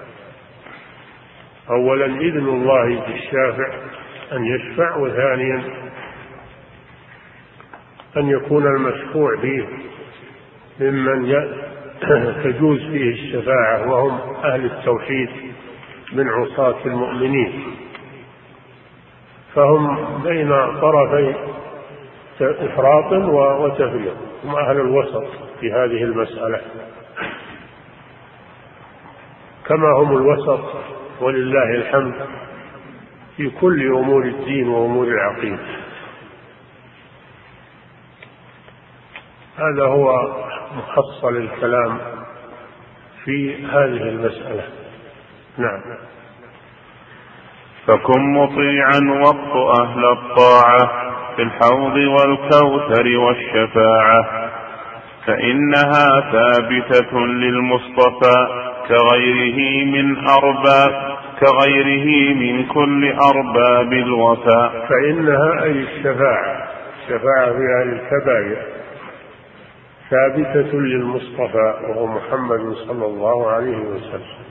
أولا إذن الله للشافع أن يشفع، وثانيا أن يكون المشفوع فيه ممن تجوز فيه الشفاعة وهم أهل التوحيد من عصاة المؤمنين، فهم بين طرفي إفراط وتفريط، هم أهل الوسط في هذه المسألة، كما هم الوسط ولله الحمد في كل أمور الدين وأمور العقيدة. هذا هو محصل الكلام في هذه المسألة. نعم. فكن مطيعا وقت أهل الطاعة في الحوض والكوثر والشفاعة، فإنها ثابتة للمصطفى كغيره من أرباب كغيره من كل أرباب الوفاء. فإنها أي الشفاعة، الشفاعة في أهل الكبائر ثابتة للمصطفى وهو محمد صلى الله عليه وسلم،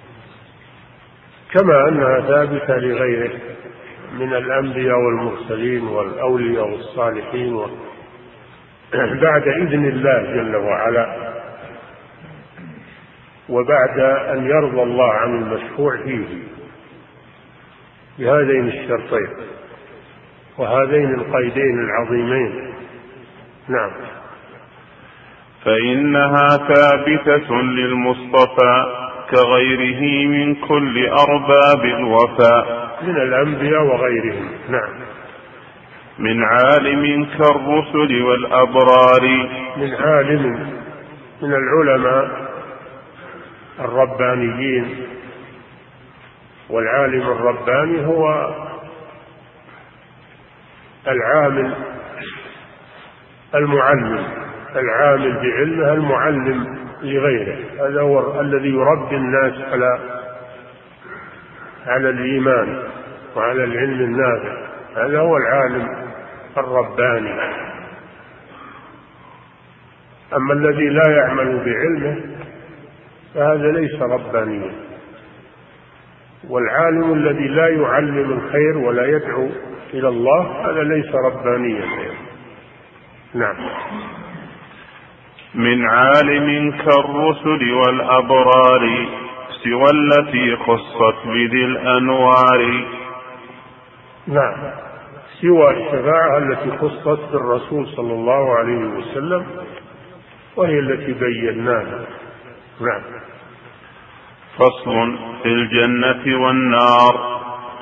كما أنها ثابتة لغيره من الأنبياء والمرسلين والأولياء والصالحين بعد إذن الله جل وعلا، وبعد أن يرضى الله عن المشفوع فيه بهذين الشرطين وهذين القيدين العظيمين. نعم. فإنها ثابتة للمصطفى كغيره من كل أرباب الوفاء من الأنبياء وغيرهم. نعم. من عالم كالرسل والأبرار، من عالم من العلماء الربانيين، والعالم الرباني هو العامل المعلم، العامل بعلمه المعلم لغيره، هذا هو الذي يربي الناس على على الإيمان وعلى العلم النافع، هذا هو العالم الرباني. أما الذي لا يعمل بعلمه فهذا ليس ربانيا، والعالم الذي لا يعلم الخير ولا يدعو إلى الله هذا ليس ربانيا. نعم. من عالم كالرسل والأبرار سوى التي خصت بذي الأنوار. نعم، سوى الشفاعة التي خصت بالرسول صلى الله عليه وسلم وهي التي بيناها. نعم. فصل في الجنة والنار.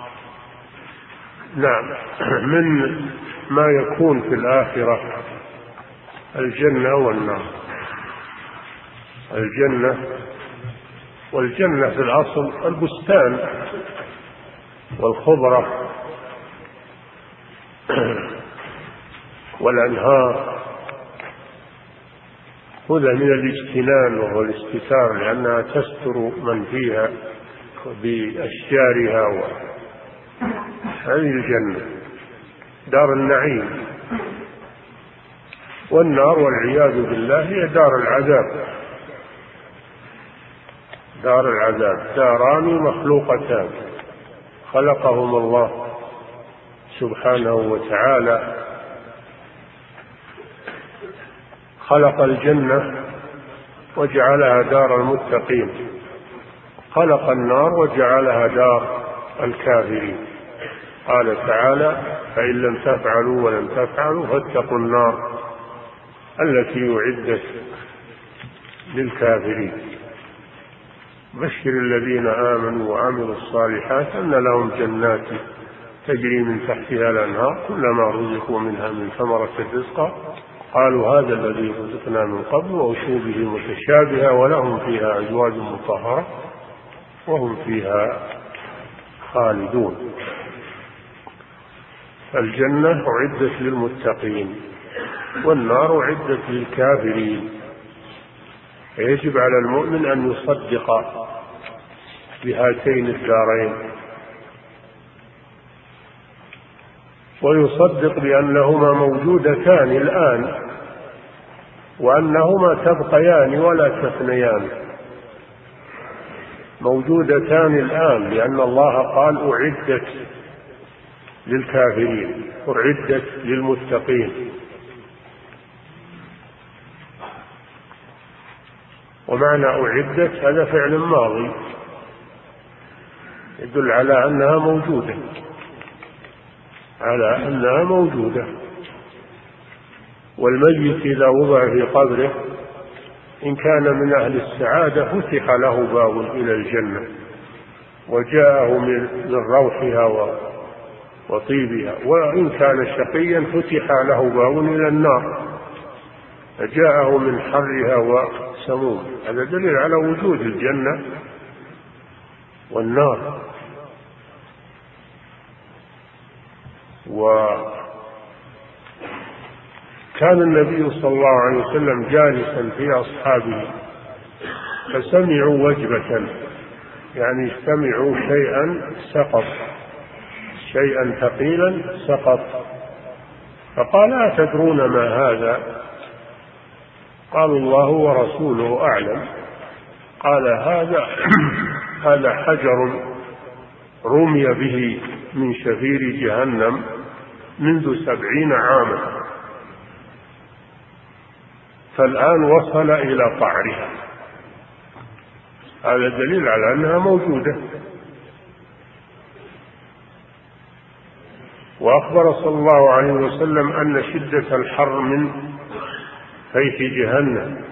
نعم. من ما يكون في الآخرة الجنة والنار. الجنة والجنة في الأصل البستان والخضرة والأنهار، هذا من الاجتنان وهو الاستتار، لأنها تستر من فيها بأشجارها، هذه الجنة دار النعيم. والنار والعياذ بالله هي دار العذاب، دار العذاب، داران مخلوقتان خلقهما الله سبحانه وتعالى. خلق الجنة وجعلها دار المتقين، خلق النار وجعلها دار الكافرين. قال تعالى: فإن لم تفعلوا ولم تفعلوا فاتقوا النار التي أعدت للكافرين. بشر الذين آمنوا وعملوا الصالحات أن لهم جنات تجري من تحتها الأنهار كلما رزقوا منها من ثمرة رزقا قالوا هذا الذي رزقنا من قبل وأتوا به متشابها ولهم فيها أزواج مطهرة وهم فيها خالدون. الجنة أعدت للمتقين والنار أعدت للكافرين، يجب على المؤمن أن يصدق بهاتين الدارين، ويصدق بأنهما موجودتان الآن وأنهما تبقيان ولا تفنيان، موجودتان الآن، لأن الله قال أعدت للكافرين أعدت للمتقين. ومعنى أعدت هذا فعل ماضي يدل على أنها موجودة، على أنها موجودة. والميت إذا وضع في قبره إن كان من أهل السعادة فتح له باب إلى الجنة وجاءه من روحها وطيبها، وإن كان شقيا فتح له باب إلى النار فجاءه من حرها وسموم. هذا دليل على وجود الجنة والنار. وكان النبي صلى الله عليه وسلم جالسا في أصحابه فسمعوا وجبة، يعني سمعوا شيئا سقط، شيئا ثقيلا سقط، فقال أتدرون ما هذا؟ قالوا الله ورسوله أعلم. قال هذا هذا حجر رمي به من شفير جهنم منذ سبعين عاما، فالآن وصل إلى قعرها. هذا دليل على أنها موجودة. وأخبر صلى الله عليه وسلم أن شدة الحر من فيح جهنم،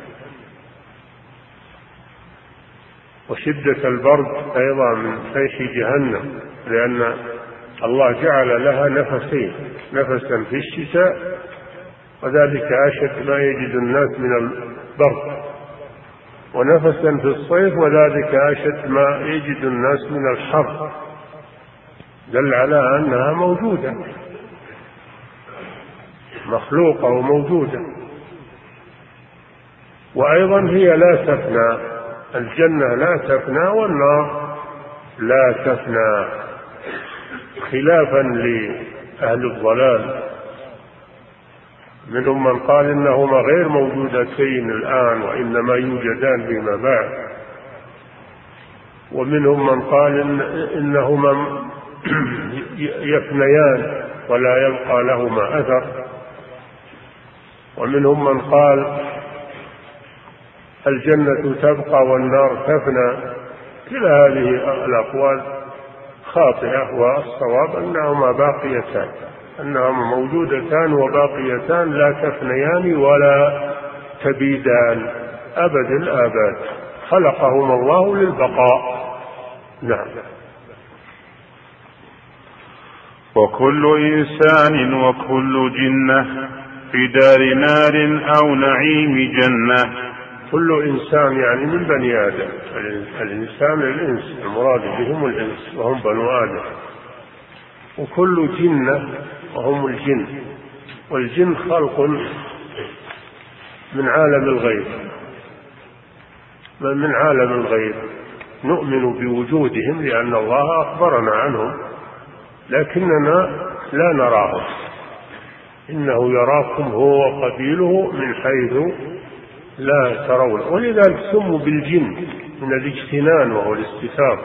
وشدة البرد أيضا من فيح جهنم، لأن الله جعل لها نفسين، نفسا في الشتاء وذلك أشد ما يجد الناس من البرد، ونفسا في الصيف وذلك أشد ما يجد الناس من الحر، دل على أنها موجودة، مخلوقة وموجودة. وأيضا هي لا تفنى، الجنة لا تفنى والنار لا تفنى، خلافا لأهل الضلال. منهم من قال إنهما غير موجودتين الآن وإنما يوجدان فيما بعد، ومنهم من قال إن إنهما يفنيان ولا يبقى لهما أثر، ومنهم من قال الجنة تبقى والنار تفنى. كلا هذه الأقوال خاطئة، والصواب أنهما باقيتان، أنهما موجودتان وباقيتان لا تفنيان ولا تبيدان أبد الآباد، خلقهما الله للبقاء. نعم. وكل إنسان وكل جنة في دار نار أو نعيم جنة. كل إنسان يعني من بني آدم، الإنسان الإنس، المراد بهم الإنس وهم بنو آدم، وكل جنة وهم الجن، والجن خلق من عالم الغيب، من عالم الغيب نؤمن بوجودهم لأن الله أخبرنا عنهم، لكننا لا نراهم، إنه يراكم هو وقبيله من حيث لا ترون، ولذلك سموا بالجن من الاجتنان وهو الاستتار،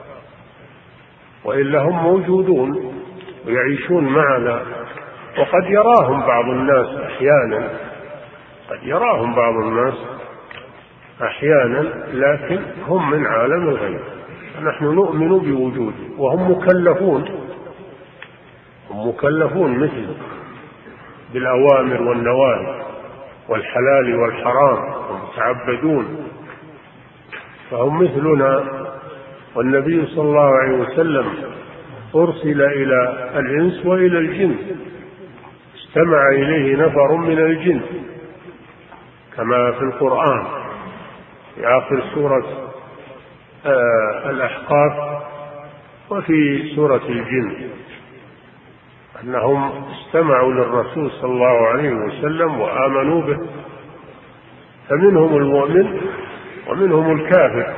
وإلا هم موجودون ويعيشون معنا، وقد يراهم بعض الناس أحيانا، قد يراهم بعض الناس أحيانا، لكن هم من عالم الغيب، نحن نؤمن بوجوده، وهم مكلفون، هم مكلفون مثل بالأوامر والنواهي والحلال والحرام، ومتعبدون، فهم مثلنا. والنبي صلى الله عليه وسلم أرسل إلى الإنس وإلى الجن، استمع إليه نفر من الجن كما في القرآن في آخر سورة آه الأحقاف وفي سورة الجن، أنهم استمعوا للرسول صلى الله عليه وسلم وآمنوا به، فمنهم المؤمن ومنهم الكافر،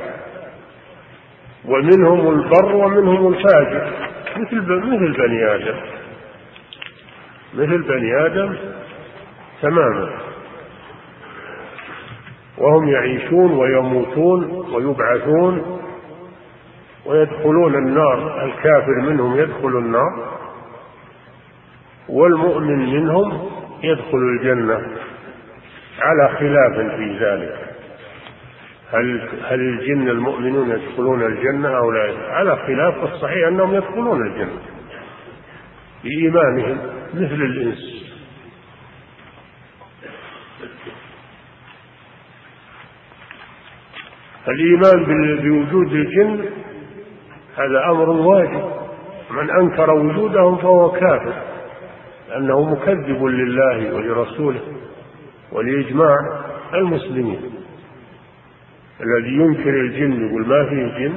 ومنهم البر ومنهم الفاجر، مثل مثل بني آدم، مثل بني آدم تماما، وهم يعيشون ويموتون ويبعثون ويدخلون النار. الكافر منهم يدخل النار، والمؤمن منهم يدخل الجنة، على خلاف في ذلك، هل هل الجن المؤمنون يدخلون الجنة أو لا؟ على خلاف، الصحيح أنهم يدخلون الجنة بإيمانهم مثل الإنس. الإيمان بوجود الجن هذا أمر واجب، من أنكر وجودهم فهو كافر، لأنه مكذب لله ولرسوله ولإجماع المسلمين. الذي ينكر الجن يقول ما فيه جن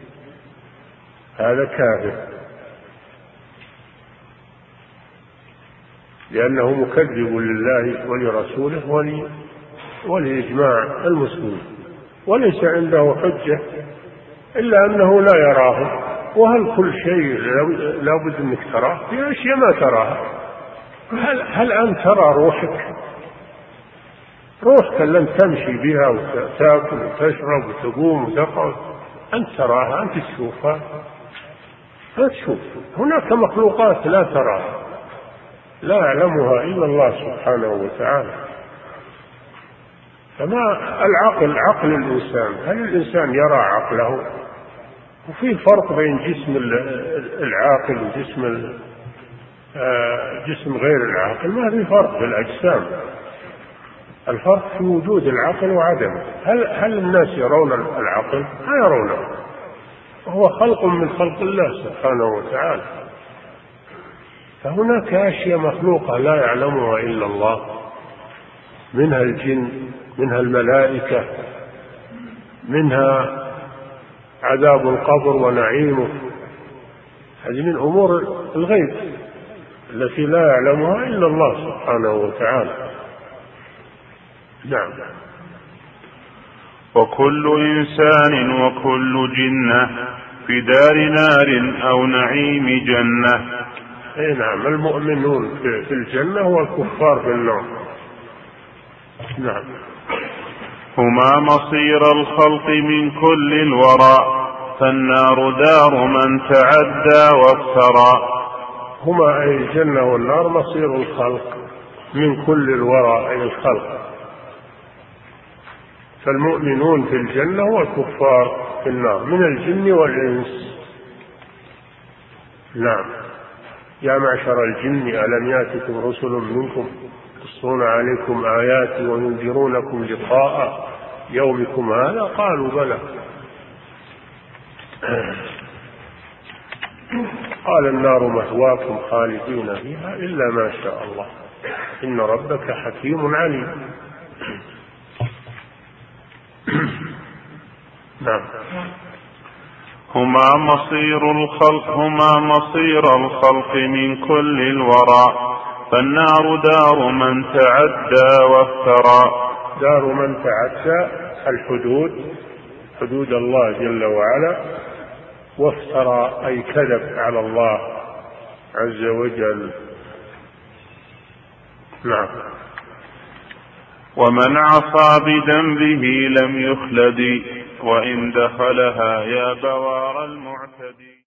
هذا كافر، لأنه مكذب لله ولرسوله ولإجماع المسلمين. وليس عنده حجة إلا أنه لا يراه. وهل كل شيء لا بد أنك تراه؟ في أشياء ما تراها. هل, هل أنت ترى روحك؟ روحك لن تمشي بها وتأكل وتشرب وتقوم وتقعد، أنت تراها، أنت تشوفها، لا تشوف. هناك مخلوقات لا تراها، لا يعلمها إلا الله سبحانه وتعالى. فما العقل، عقل الإنسان، هل الإنسان يرى عقله؟ وفي فرق بين جسم العاقل وجسم جسم غير العاقل. ما في فرق في الأجسام، الفرق في وجود العقل وعدمه. هل هل الناس يرون العقل؟ ما يرونه، وهو خلق من خلق الله سبحانه وتعالى. فهناك أشياء مخلوقة لا يعلمها إلا الله، منها الجن، منها الملائكة، منها عذاب القبر ونعيمه. هذه من أمور الغيب التي لا يعلمها إلا الله سبحانه وتعالى. نعم. وكل إنسان وكل جنة في دار نار أو نعيم جنة. أي نعم، المؤمنون في الجنة والكفار في النار. نعم. هما مصير الخلق من كل الورى، فالنار دار من تعدى وافترى. هما أي الجنة والنار مصير الخلق من كل الورى أي الخلق، فالمؤمنون في الجنة والكفار في النار من الجن والإنس. نعم. يا معشر الجن ألم يأتكم رسل منكم يقصون عليكم آياتي وينذرونكم لقاء يومكم هذا؟ قالوا بلى. قال النار مثواكم خالدين فيها إلا ما شاء الله إن ربك حكيم عليم. نعم. هما مصير الخلق هما مصير الخلق من كل الورى، فالنار دار من تعدى وافترى. دار من تعدى الحدود، حدود الله جل وعلا، وافترى أي كذب على الله عز وجل. نعم. ومن عصى بذنبه لم يخلد، وإن دخلها يا بوار المعتدي.